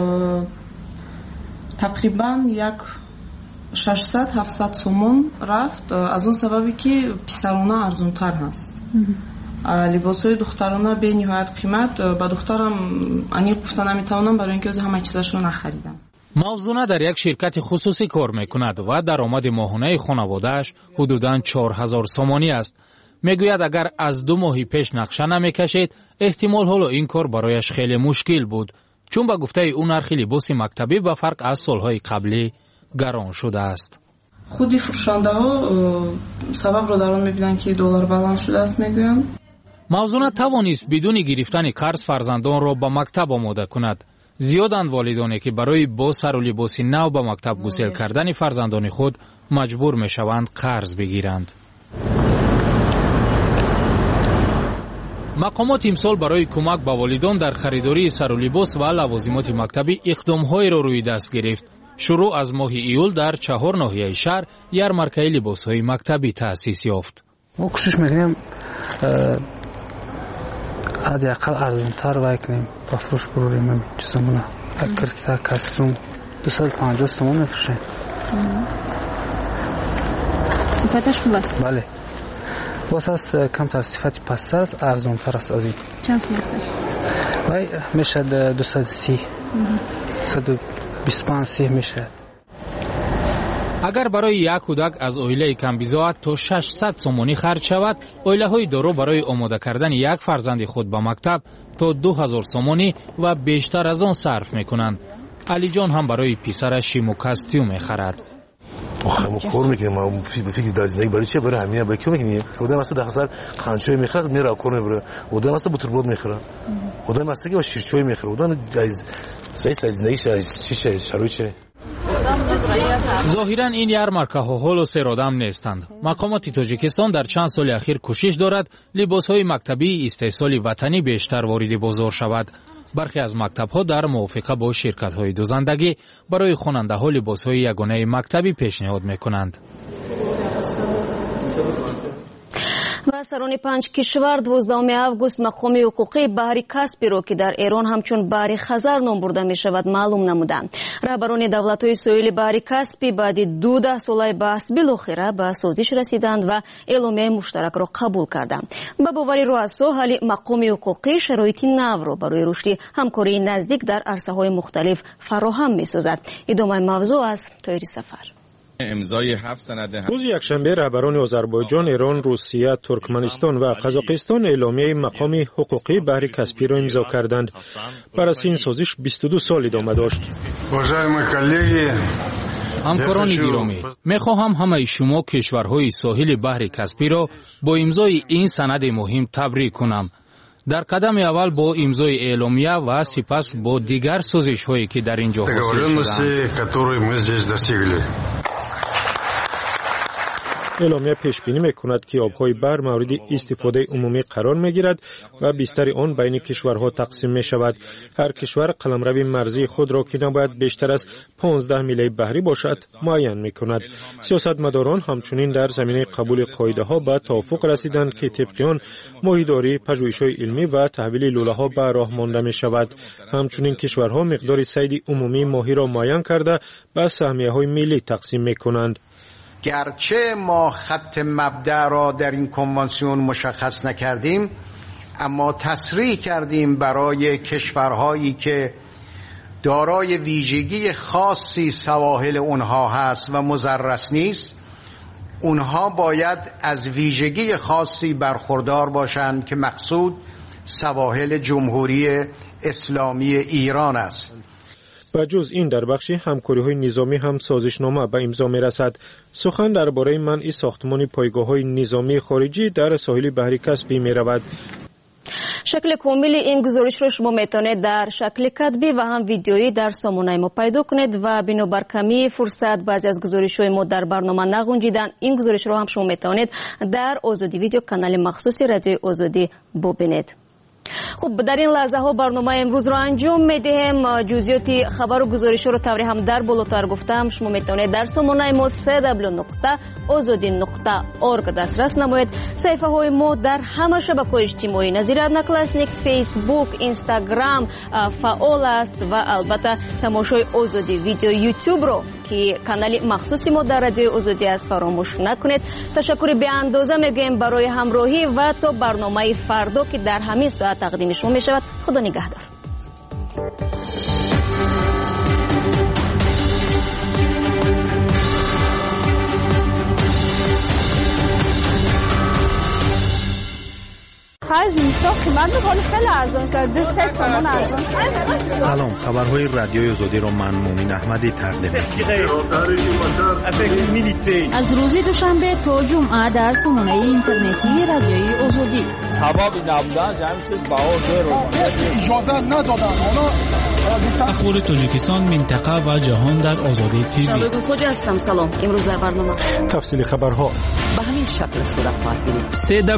تقریبا یک 600-700 سومون رفت از اون سببی که پسرانه ارزونتر هست. لباسای دخترانه به نهایت قیمت با دخترم انی گفته نمیتونم برای اینکه از همه چیزشون نخریدم. موزونه در یک شرکت خصوصی کار میکند و درآمد ماهانه خانواده‌اش حدوداً 4000 سامانی است. میگوید اگر از 2 ماه پیش نقشه نمیکشید احتمال حالا این کار برایش خیلی مشکل بود، چون به گفته او نرخ لباس مکتبی به فرق از سالهای قبلی گران شده است. خودی فروشنده ها سبب را در آن میبینند که دلار بلند شده است میگویند. موزونه توانست بدون گرفتن قرض فرزندان را به مکتب آماده کند. زیادند والدانی که برای با سر و لباس نو به مکتب گسیل کردن فرزندان خود مجبور میشوند قرض بگیرند. مقامات امسال برای کمک به والدان در خریداری سر و لباس و لوازمات مکتبی اقدام‌های را روی دست گرفت. شروع از ماه ایول در 4 ناحیه شهر یارمارکه لباس‌های مکتبی تأسیس یافت. ما کوشش می‌کنیم حداقل ارزان‌تر بکنیم با فروش بروریم همین چیزمونه. اگر کاستوم 250 سوم میفروشیم. صفتش خوب است. بله. باز است کمتر صفتی پستر است ارزان‌تر است از این. چند سوم است؟ وای میشه 230 125 میشه. اگر برای یک کودک از اویله کم بیزاعت تا 600 سومانی خرج شود، اویله های دارو برای آماده کردن یک فرزند خود به مکتب تا 2000 سومانی و بیشتر از آن صرف میکنند. علی جان هم برای پسرش شیم و کاستیوم میخرد. ما کار میکنیم، ما فکر در زندگی برای چه؟ برای همین باید که میکنیم. آدم مثلا 10,000 خانچوی میخرد میره کار نمیبره. آدم مثلا بوتربرود میخره. آدم مثلا که شیرچوی میخره. آدم سعی زندگی چیشه شروعه. ظاهراً این یارمارکه ها حال و سرآدم نیستند. مقامات تاجیکستان در چند سال اخیر کوشش دارد لباس های مکتبی استحصال وطنی بیشتر وارد بازار شود. برخی از مکتب ها در موافقه با شرکت های دوزندگی برای خواننده ها لباس های یگانه مکتبی پیشنهاد میکنند. و سران 5 کشور 12 اوگوست مقام حقوقی بحر کاسپی را که در ایران همچون بحر خزر نام برده می شود معلوم نمودند. رهبران دولت‌های ساحل بحر کاسپی بعد 12 سال بحث بالاخره به سازش رسیدند و اعلامیه مشترک را قبول کردند. به باور رؤسا حال مقام حقوقی شرایط نو را برای رشد همکاری نزدیک در عرصه‌های مختلف فراهم می‌سازد. ادامه موضوع از طاهر سفر. امضای 7 سند روز یکشنبه رهبران آذربایجان، ایران، روسیه، ترکمنستان و قزاقستان اعلامیه مقام حقوقی بحر کاسپی را امضا کردند. بر اساس این سازش 22 سال ادامه داشت. همکاران گرامی، میخواهم همه شما کشورهای ساحل بحر کاسپی را با امضای این سند مهم تبریک کنم. در قدم اول با امضای اعلامیه و سپس با دیگر سازش‌هایی که در اینجا حاصل شدند. اعلامیه پیش بینی میکند که آبهای بحر مورد استفاده عمومی قرار میگیرد و بیشتر آن بین کشورها تقسیم می شود. هر کشور قلمرو مرزی خود را که نباید بیشتر از 15 میله بحری باشد معین میکند. سیاستمداران همچنین در زمینه قبول قاعده ها به توافق رسیدند که طبق آن ماهیداری، پژوهش‌های علمی و تحویل لوله ها به راه مانده می شود. همچنین کشورها مقدار صید عمومی ماهی را معین کرده به سهمیه های ملی تقسیم میکنند. گرچه ما خط مبدأ را در این کنوانسیون مشخص نکردیم، اما تصریح کردیم برای کشورهایی که دارای ویژگی خاصی سواحل اونها هست و مضرس نیست، اونها باید از ویژگی خاصی برخوردار باشند که مقصود سواحل جمهوری اسلامی ایران است. و جز این در بخش همکاری‌های نظامی هم سازشنامه به امضا می‌رسد. سخن درباره منع ساختمان پایگاه‌های نظامی خارجی در ساحل بحر کاسپی می‌رود. شکل کامل این گزارش رو شما میتونید در شکل کتبی و هم ویدیویی در سامانه ما پیدا کنید و بنابر کمی فرصت بعضی از گزارش‌های ما در برنامه نگنجیدن. این گزارش رو هم شما میتونید در آزادی ویدیو کانال مخصوص رادیو آزادی ببینید. خب در این لحظه ها برنامه امروز را انجام میدهیم. جزئیات خبر و گزارش رو طوری هم در بالاتر گفتم. شما میتونید در سامانه ما www.azadi.org دسترس نمایید. صفحه های ما در همه شبکه‌های اجتماعی نظیر ادناکلاسنیک، فیسبوک، اینستاگرام فعال است و البته تماشای آزادی ویدیو یوتیوب رو که کانال مخصوصی ما در رادیو آزادی است فراموش نکنید. تشکر بی اندازه میگیم برای همراهی و تا برنامه فردا که در همین ساعت تقدیم شما می شود. خدا نگهدار. سلام، خبرهای رادیوی آزادی را من مومن احمدی تقدیم می‌کنم. از روز دوشنبه تا جمعه در سامانه اینترنتی رادیوی آزادی. سبب نبودن جمعی شد بها اجازه ندادن. اخبار تاجیکستان، منطقه و جهان در آزادی تیوی. شبگو خوجه هستم. سلام. امروز در برنامه تفصیل خبرها به همین شکل صورت خواهد گرفت.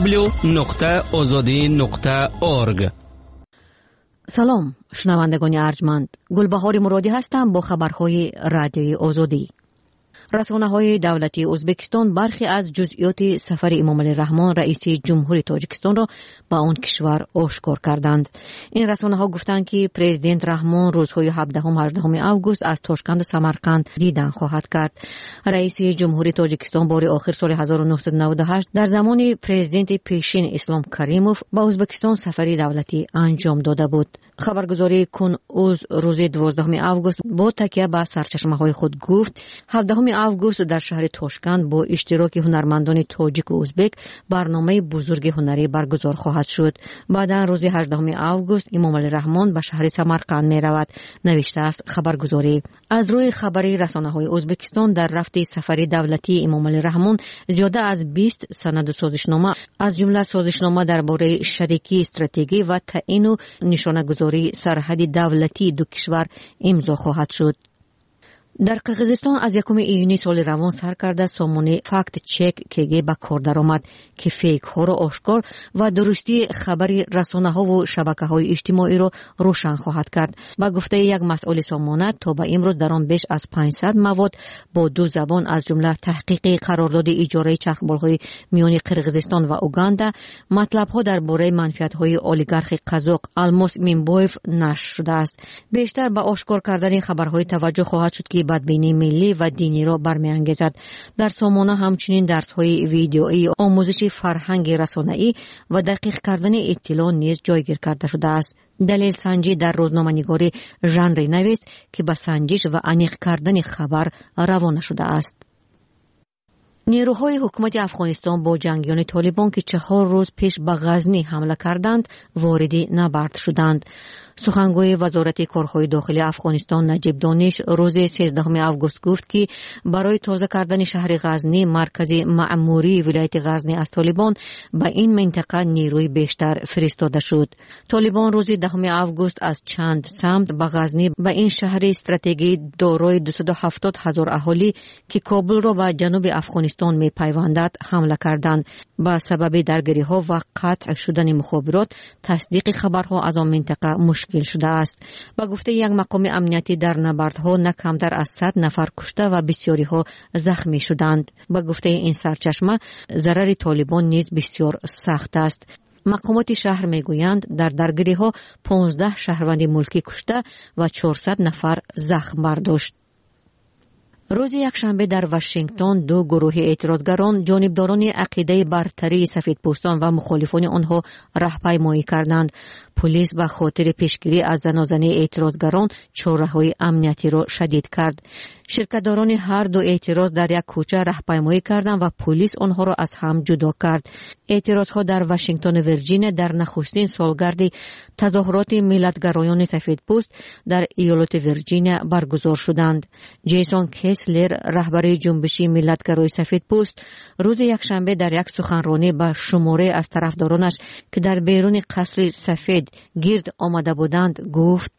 www.azadi.org. سلام شنوندگان ارجمند، گلبهار مرادی هستم با خبرهای رادیوی آزادی. رسانه‌های دولتی ازبکستان برخی از جزئیات سفر امامعلی رحمان رئیس جمهوری تاجیکستان را به آن کشور آشکار کردند. این رسانه‌ها گفتند که پرزیدنت رحمان روزهای 17 و 18 اوگوست از تاشکند و سمرقند دیدن خواهد کرد. رئیس جمهوری تاجیکستان بار آخر سال 1998 در زمان پرزیدنت پیشین اسلام کریموف به ازبکستان سفری دولتی انجام داده بود. خبرگزاری کن اوز روز 12 اوگوست با تکیه به سرچشمه‌های خود گفت 17 اوگوست در شهر تاشکند با اشتراک هنرمندان تاجیک و ازبک برنامه بزرگ هنری برگزار خواهد شد. بعداً روز 18 اوگوست امامعلی رحمان به شهر سمرقند می رود، نوشته است خبرگزاری. از روی خبری رسانه‌های ازبکستان در رفت سفری دولتی امامعلی رحمان زیاده از 20 سند و سازشنامه از جمله سازشنامه درباره شریکی استراتژی و تعیین و نشانه‌گذاری سرحد دولتی دو کشور امضا خواهد شد. در قرقیزستان از 1 ایونی سال روان سر کرده سامانه فکت چک که به کار درآمد که فیک ها را آشکار و درستی خبری رسانه ها و شبکه های اجتماعی را روشن خواهد کرد. با گفته یک مسئول سامانه تا به امروز در آن بیش از 500 مواد با 2 زبان از جمله تحقیق قرارداد اجاره چرخبال های میان قرقیزستان و اوگاندا مطلب ها درباره منفعت های اولیگارخ قزاق الماس مینبویف نشر شده است. بیشتر به آشکار کردن خبرهای توجه خواهد شد که بدبینی ملی و دینی را برمی‌انگیزد. در سامانه همچنین درس‌های ویدیویی، آموزش فرهنگ رسانه‌ای و دقیق کردن اطلاع نیز جایگیر کرده شده است. دلیل سنجی در روزنامه‌نگاری ژانر نویس که به سنجش و انیق کردن خبر روانه شده است. نیروهای حکومت افغانستان با جنگیان طالبان که 4 روز پیش به غزنی حمله کردند وارد نبرد شدند. سخنگوی وزارت کارهای داخلی افغانستان نجیب دانش روز 13 آگوست گفت که برای تازه کردن شهر غزنی مرکز مأموری ولایت غزنی از طالبان به این منطقه نیروی بیشتر فرستاده شد. طالبان روز 10 آگوست از چند سمت به غزنی به این شهر استراتژی دارای 270,000 اهالی که کابل را به جنوب افغانستان می‌پیوندد حمله کردند. با سبب درگیری‌ها و قطع شدن مخابرات تصدیق خبرها از آن منطقه مشکل شده است. با گفته یک مقام امنیتی در نبردها نه کمتر از 100 نفر کشته و بسیاری ها زخمی شدند. با گفته این سرچشمه ضرر طالبان نیز بسیار سخت است. مقامات شهر میگویند در درگیری‌ها 15 شهروند ملکی کشته و 400 نفر زخم برداشت. روز یکشنبه در واشنگتن 2 گروه اعتراضگران جانبداران عقیده برتری سفیدپوستان و مخالفان آنها راهپیمایی کردند. پلیس به خاطر پیشگیری از زنازنی اعتراضگران چاره‌های امنیتی را شدید کرد. شرکت‌داران هر دو اعتراض در یک کوچه راهپیمایی کردند و پلیس آنها را از هم جدا کرد. اعتراضها در واشنگتن و ویرجینیا در نخستین سالگرد تظاهرات ملت‌گرایان سفیدپوست در ایالت ویرجینیا برگزار شدند. جیسون کیسلر رهبر جنبش ملت‌گرای سفیدپوست روز یکشنبه در یک سخنرانی به شماره از طرفدارانش که در بیرون قصر سفید گرد آمده بودند گفت: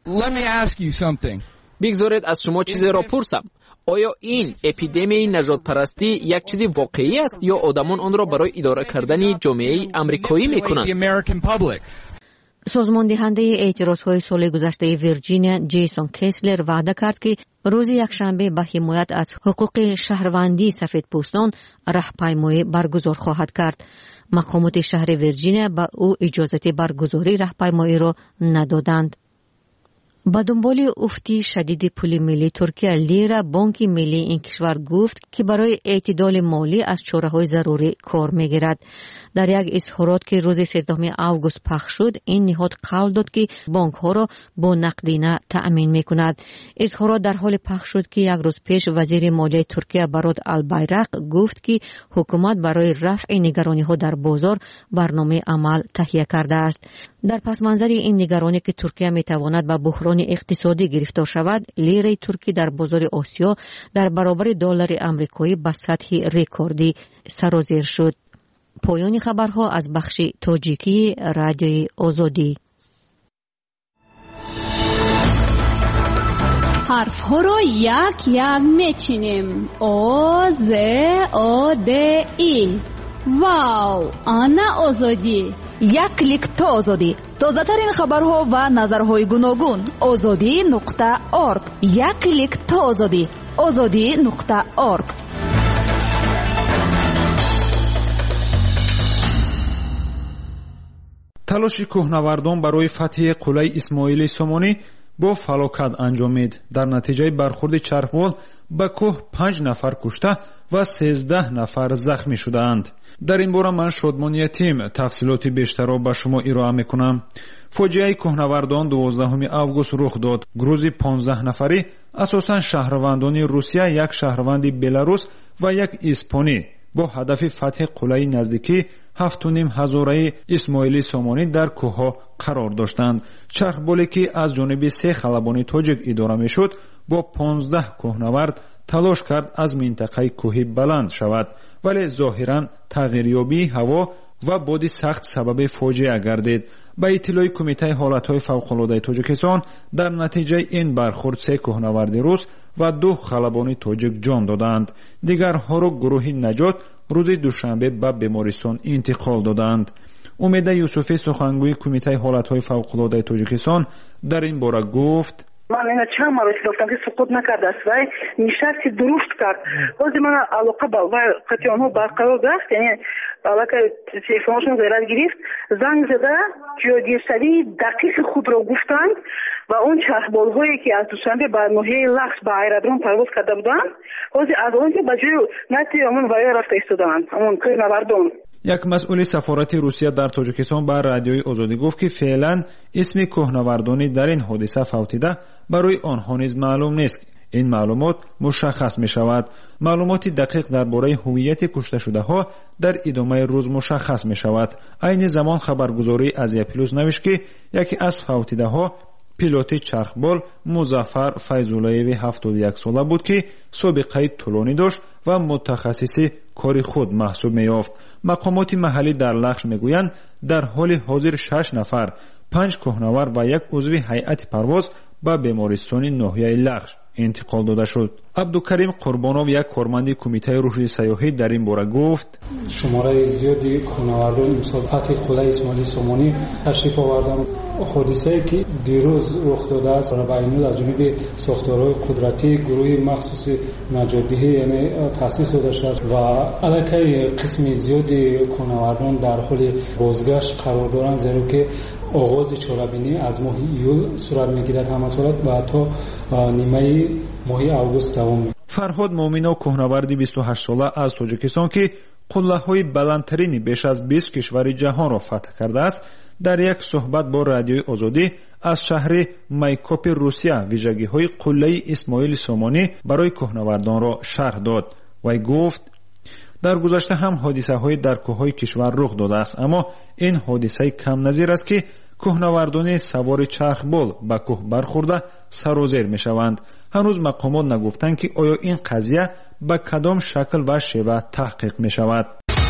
بگذارید از شما چیزی را پرسم. آیا این اپیدمی نژاد پرستی یک چیزی واقعی است یا آدمان آن را برای اداره کردن جامعه امریکایی میکنند؟ سازمان دهنده اعتراضهای سال گذشته ویرجینیا جیسون کیسلر وعده کرد که روز یکشنبه به حمایت از حقوق شهروندی سفیدپوستان راهپیمایی برگزار خواهد کرد. مقامات شهر ویرجینیا به او اجازه برگزاری راهپیمایی را ندادند. با دنبال افتی شدید پول ملی ترکیه لیره، بانک ملی این کشور گفت که برای اعتدال مالی از چاره‌های ضروری کار می‌گیرد. در یک اظهارات که روز 13 آگوست پخش شد، این نهاد قول داد که بانک‌ها را با نقدینه تأمین می‌کند. اظهارات در حال پخش شد که یک روز پیش وزیر مالیه ترکیه براد البایراق گفت که حکومت برای رفع نگرانی‌ها در بازار برنامه عمل تهیه کرده است. در پس منظر این نگرانی که ترکیه می‌تواند به بحران اقتصادی گرفتار شود، لیره ترکی در بازار آسیا در برابر دلار آمریکایی به سطح رکوردی سرازیر شد. پایان خبرها از بخش تاجیکی رادیوی آزادی. حرف ها را یک یک میچینیم. آ ز آ د ای. واو، آنا آزادی. یک کلیک تا آزادی. تازه ترین خبرها و نظرهای گوناگون. azadi.org. یک کلیک تا آزادی. azadi.org. تلاش کوهنوردان برای فتح قلعه اسماعیل سامانی با فلاکت انجامید. در نتیجه برخورد چرخوال به کوه 5 نفر کشته و 13 نفر زخمی شدند. در این باره من شادمان یتیم تفصیلات بیشتر را به شما ارائه میکنم. فاجعه کوهنوردان 12 آگوست رخ داد. گروه 15 نفری اساساً شهروندان روسیه، یک شهروند بلاروس و یک اسپانی با هدف فتح قلعه نزدیکی 7,500 اسماعیل سامانی در کوهها قرار داشتند. چرخبالی که از جانب 3 خلبان تاجیک اداره میشد با 15 کوهنورد تلاش کرد از منطقه کوهی بلند شود، ولی ظاهراً تغییریابی هوا و باد سخت سبب فاجعه گردید. با اطلاع کمیته حالتهای فوق‌العاده تاجیکستان در نتیجه این برخورد 3 کوهنورد روس و 2 خلبان تاجیک جان دادند. دیگرها را گروه نجات روز دوشنبه به بیمارستان انتقال دادند. امید یوسفی سخنگوی کمیته حالتهای فوق‌العاده تاجیکستان در این باره گفت: من اینا چند مرتبه گفتم که سقوط نکرده است و نشستی درست کرد. وقتی من علاقه با قطعی آنها برقرار گشت، یعنی علاقه تلفنشون غیرت گرفت، زنگ زده جایگیرسری دقیق خود را گفتند و اون چرخبال هایی که از دوشنبه بر ناحیه لخش به ایرودروم پرواز کرده بودند، از اونجا به جای نتی همون ویا رفته ایستادند، همون کوهنوردان. یک مسئول سفارت روسیه در تاجیکستان بر رادیوی آزادی گفت که فعلا اسم کوهنوردانی در این حادثه فوتیده برای آنها نیز معلوم نیست. این معلومات مشخص می شود. معلومات دقیق درباره هویت کشته شده ها در ادامه روز مشخص می شود. عین زمان خبرگزاری آزیا پلوس نوشت که یکی از فوتیده ها پیلوت چرخبال مظفر فیض‌اللهی 71 ساله بود که سابقه طولانی داشت و متخصص کار خود محسوب می یافت. مقامات محلی در لخش می گویند در حال حاضر 6 نفر، 5 کوهنور و 1 عضو هیئت پرواز به بیمارستان ناحیه لخش انتقال داده شد. عبدالکریم قربانов یک کارمند کمیته رشد سیاحی در این باره گفت شماره زیادی کوهنوردان امسال فتح قلعه اسماعیل سامانی تشریف آوردند. حادثه‌ای که دیروز رخ داده است را بیانید از جانب ساختارهای قدرتی گروه مخصوص نجات‌دهی یعنی تأسیس داده شده و علاقه قسم زیادی کوهنوردان در حال بازگشت قرار دارند، زیرا که آغاز چاله‌بینی از ماه ایول صورت می‌گیرد همه صورت و تا نیمه ماه اوگوست دوام می‌یابد. فرهاد مومینов کوهنورد 28 ساله از تاجیکستان که قله‌های بلندترین بیش از 20 کشور جهان را فتح کرده است، در یک صحبت با رادیوی آزادی از شهر مایکوپ روسیه ویژگی‌های قلعه اسماعیل سامانی برای کوهنوردان را شرح داد. وی گفت در گذشته هم حادثه‌های در کوه‌های کشور رخ داده است، اما این حادثه کم نظیر است که کوهنوردان سوار چرخبال به کوه برخورده سر و زیر می‌شوند. هنوز مقامات نگفتند که آیا این قضیه به کدام شکل و شیوه تحقیق می‌شود.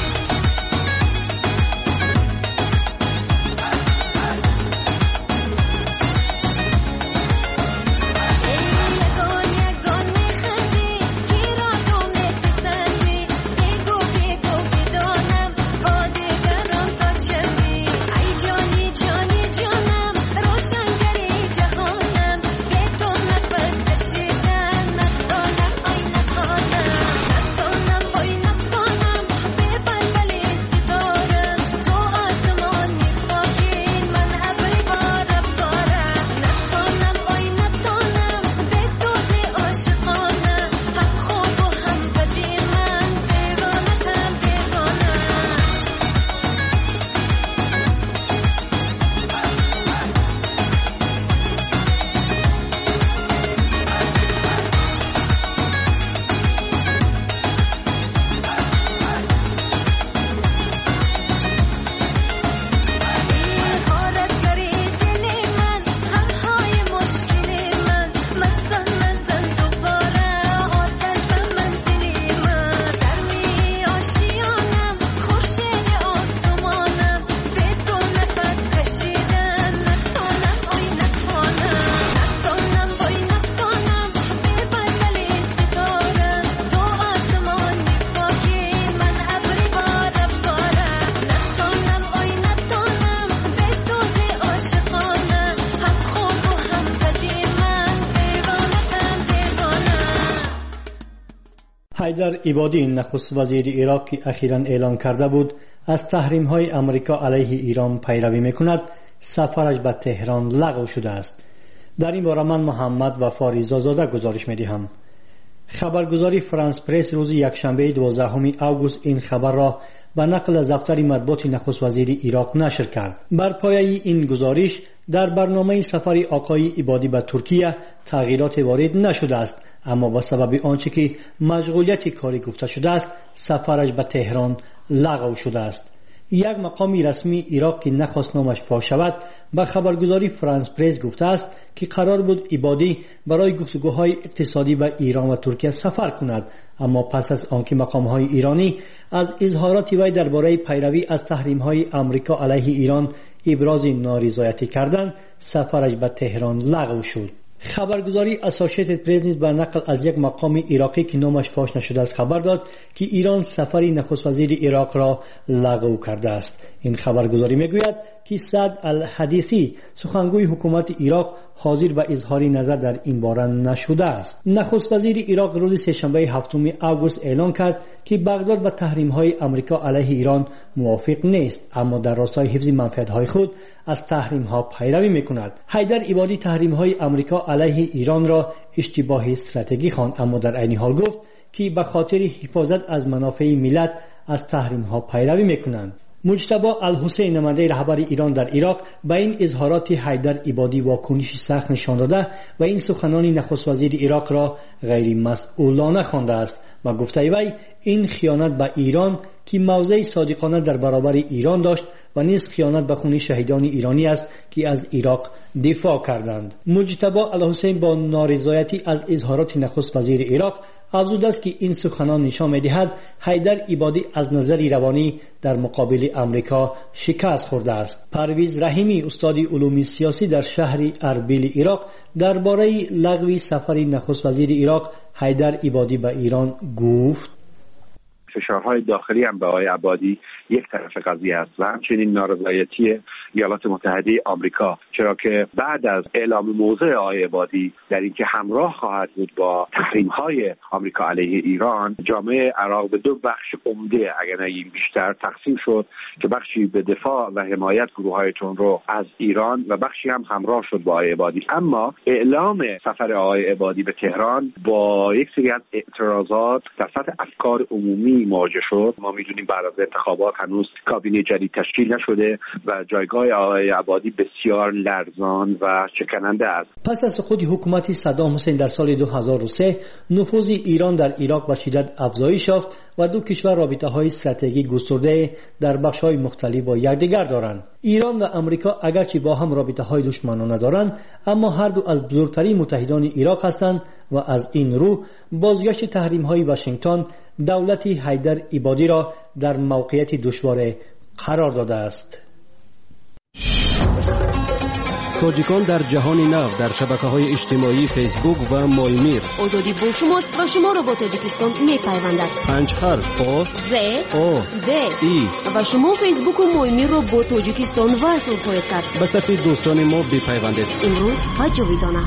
حیدر عبادی نخست وزیر عراق که اخیراً اعلان کرده بود از تحریم‌های آمریکا علیه ایران پیروی می‌کند، سفرش به تهران لغو شده است. در این باره من محمد و فاریزاده گزارش می‌دهم. خبرگزاری فرانس پرس روز یکشنبه 12 اوگوست این خبر را به نقل از دفتر مطبوعات نخست وزیر عراق نشر کرد. بر پایه این گزارش در برنامه سفر آقای عبادی به ترکیه تغییرات وارد نشده است، اما با سبب آنچه که مشغولیت کاری گفته شده است سفرش به تهران لغو شده است. یک مقامی رسمی عراق که نخواست نامش فاش شود به خبرگزاری فرانس پرس گفته است که قرار بود عبادی برای گفتگوهای اقتصادی به ایران و ترکیه سفر کند، اما پس از آنکه مقام‌های ایرانی از اظهارات وی درباره پیروی از تحریم‌های آمریکا علیه ایران ابراز نارضایتی کردند، سفرش به تهران لغو شد. خبرگزاری اسوسییتد پرس نیز به نقل از یک مقام عراقی که نامش فاش نشده است خبر داد که ایران سفر نخست وزیر عراق را لغو کرده است. این خبرگزاری میگوید که سعد الحدیثی سخنگوی حکومت عراق حاضر به اظهار نظر در این باره نشده است. نخست وزیر عراق روز سه‌شنبه 7 اوگوست اعلان کرد که بغداد با تحریم‌های آمریکا علیه ایران موافق نیست، اما در راستای حفظ منفعت‌های خود از تحریم‌ها پیروی می‌کند. حیدر عبادی تحریم‌های آمریکا علیه ایران را اشتباه استراتژی خواند، اما در عین حال گفت که به خاطر حفاظت از منافع ملت از تحریم‌ها پیروی می‌کنند. مجتبی الحسین نماینده رهبر ایران در عراق به این اظهارات حیدر عبادی واکنش سخت نشان داده و این سخنان نخست وزیر عراق را غیر مسئولانه خوانده است و گفته وی این خیانت به ایران که موضع صادقانه در برابر ایران داشت و نیز خیانت به خون شهیدان ایرانی است که از عراق دفاع کردند. مجتبی الحسین با نارضایتی از اظهارات نخست وزیر عراق افزوده است که این سخنان نشان می‌دهد حیدر عبادی از نظر روانی در مقابل امریکا شکست خورده است. پرویز رحیمی استاد علوم سیاسی در شهر اربیل عراق درباره لغو سفر نخست وزیر عراق حیدر عبادی به ایران گفت: فشارهای داخلی هم به آقای عبادی یک طرف قضیه است و همچنین نارضایتی ایالات متحده آمریکا، چرا که بعد از اعلام موضع آقای عبادی در اینکه همراه خواهد بود با تحریم‌های آمریکا علیه ایران، جامعه عراق به دو بخش عمده اگر نه بیشتر تقسیم شد که بخشی به دفاع و حمایت گروه‌های تندرو از ایران و بخشی هم همراه شد با آقای عبادی. اما اعلام سفر آقای عبادی به تهران با یک سری از اعتراضات در سطح افکار عمومی مواجه شد. ما می‌دونیم بعد از انتخابات هنوز کابینه جدید تشکیل نشده و جایگاه آقای عبادی بسیار لرزان و شکننده است. پس از سقوط حکومت صدام حسین در سال 2003 نفوذ ایران در عراق به شدت افزایش یافت و دو کشور رابطه‌های استراتژیک گسترده در بخش‌های مختلف با یکدیگر دارند. ایران و آمریکا اگرچه با هم رابطه‌های دشمنانه دارند، اما هر دو از بزرگترین متحدان عراق هستند و از این رو بازگشت تحریم‌های واشنگتن دولت حیدر عبادی را در موقعیت دشوار قرار داده است. تاجیکان در جهان نو در شبکه‌های اجتماعی فیسبوک و مولمیر. آزادی با شماست و شما را با تاجیکستان می‌پیوندد. 5 حرف آ ز او د ای و شما فیسبوک و مولمیر را با تاجیکستان وصل خواهید کرد. به صفحه دوستان ما بپیوندید. امروز حجویدانه.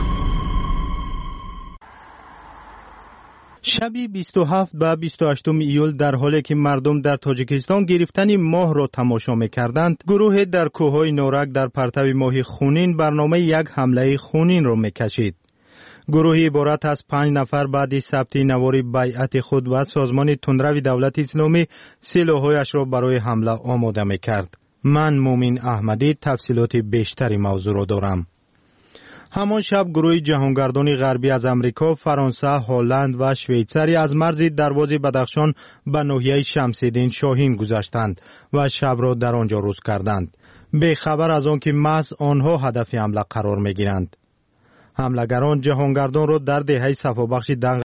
شب 27 و 28 ایول در حالی که مردم در تاجیکستان گرفتن ماه را تماشا می‌کردند، گروه در کوههای نورک در پرتو ماه خونین برنامه یک حمله خونین را می‌کشید. گروهی عبارت از 5 نفر بعد ثبت نوار بیعت خود و سازمان تندرو دولت اسلامی سلاح‌هایش را برای حمله آماده می‌کرد. من مومن احمدی تفصیلات بیشتری موضوع را دارم. همان شب گروه جهانگردان غربی از امریکا، فرانسه، هلند و شویцاری از مرز دروازه بدخشان به ناحیه شمس‌الدین شاهین گذشتند و شب را در آنجا روز کردند، به خبر از آن که محض آنها هدف حمله قرار می‌گیرند. حمله‌گران جهانگردان را در دهه صفابخش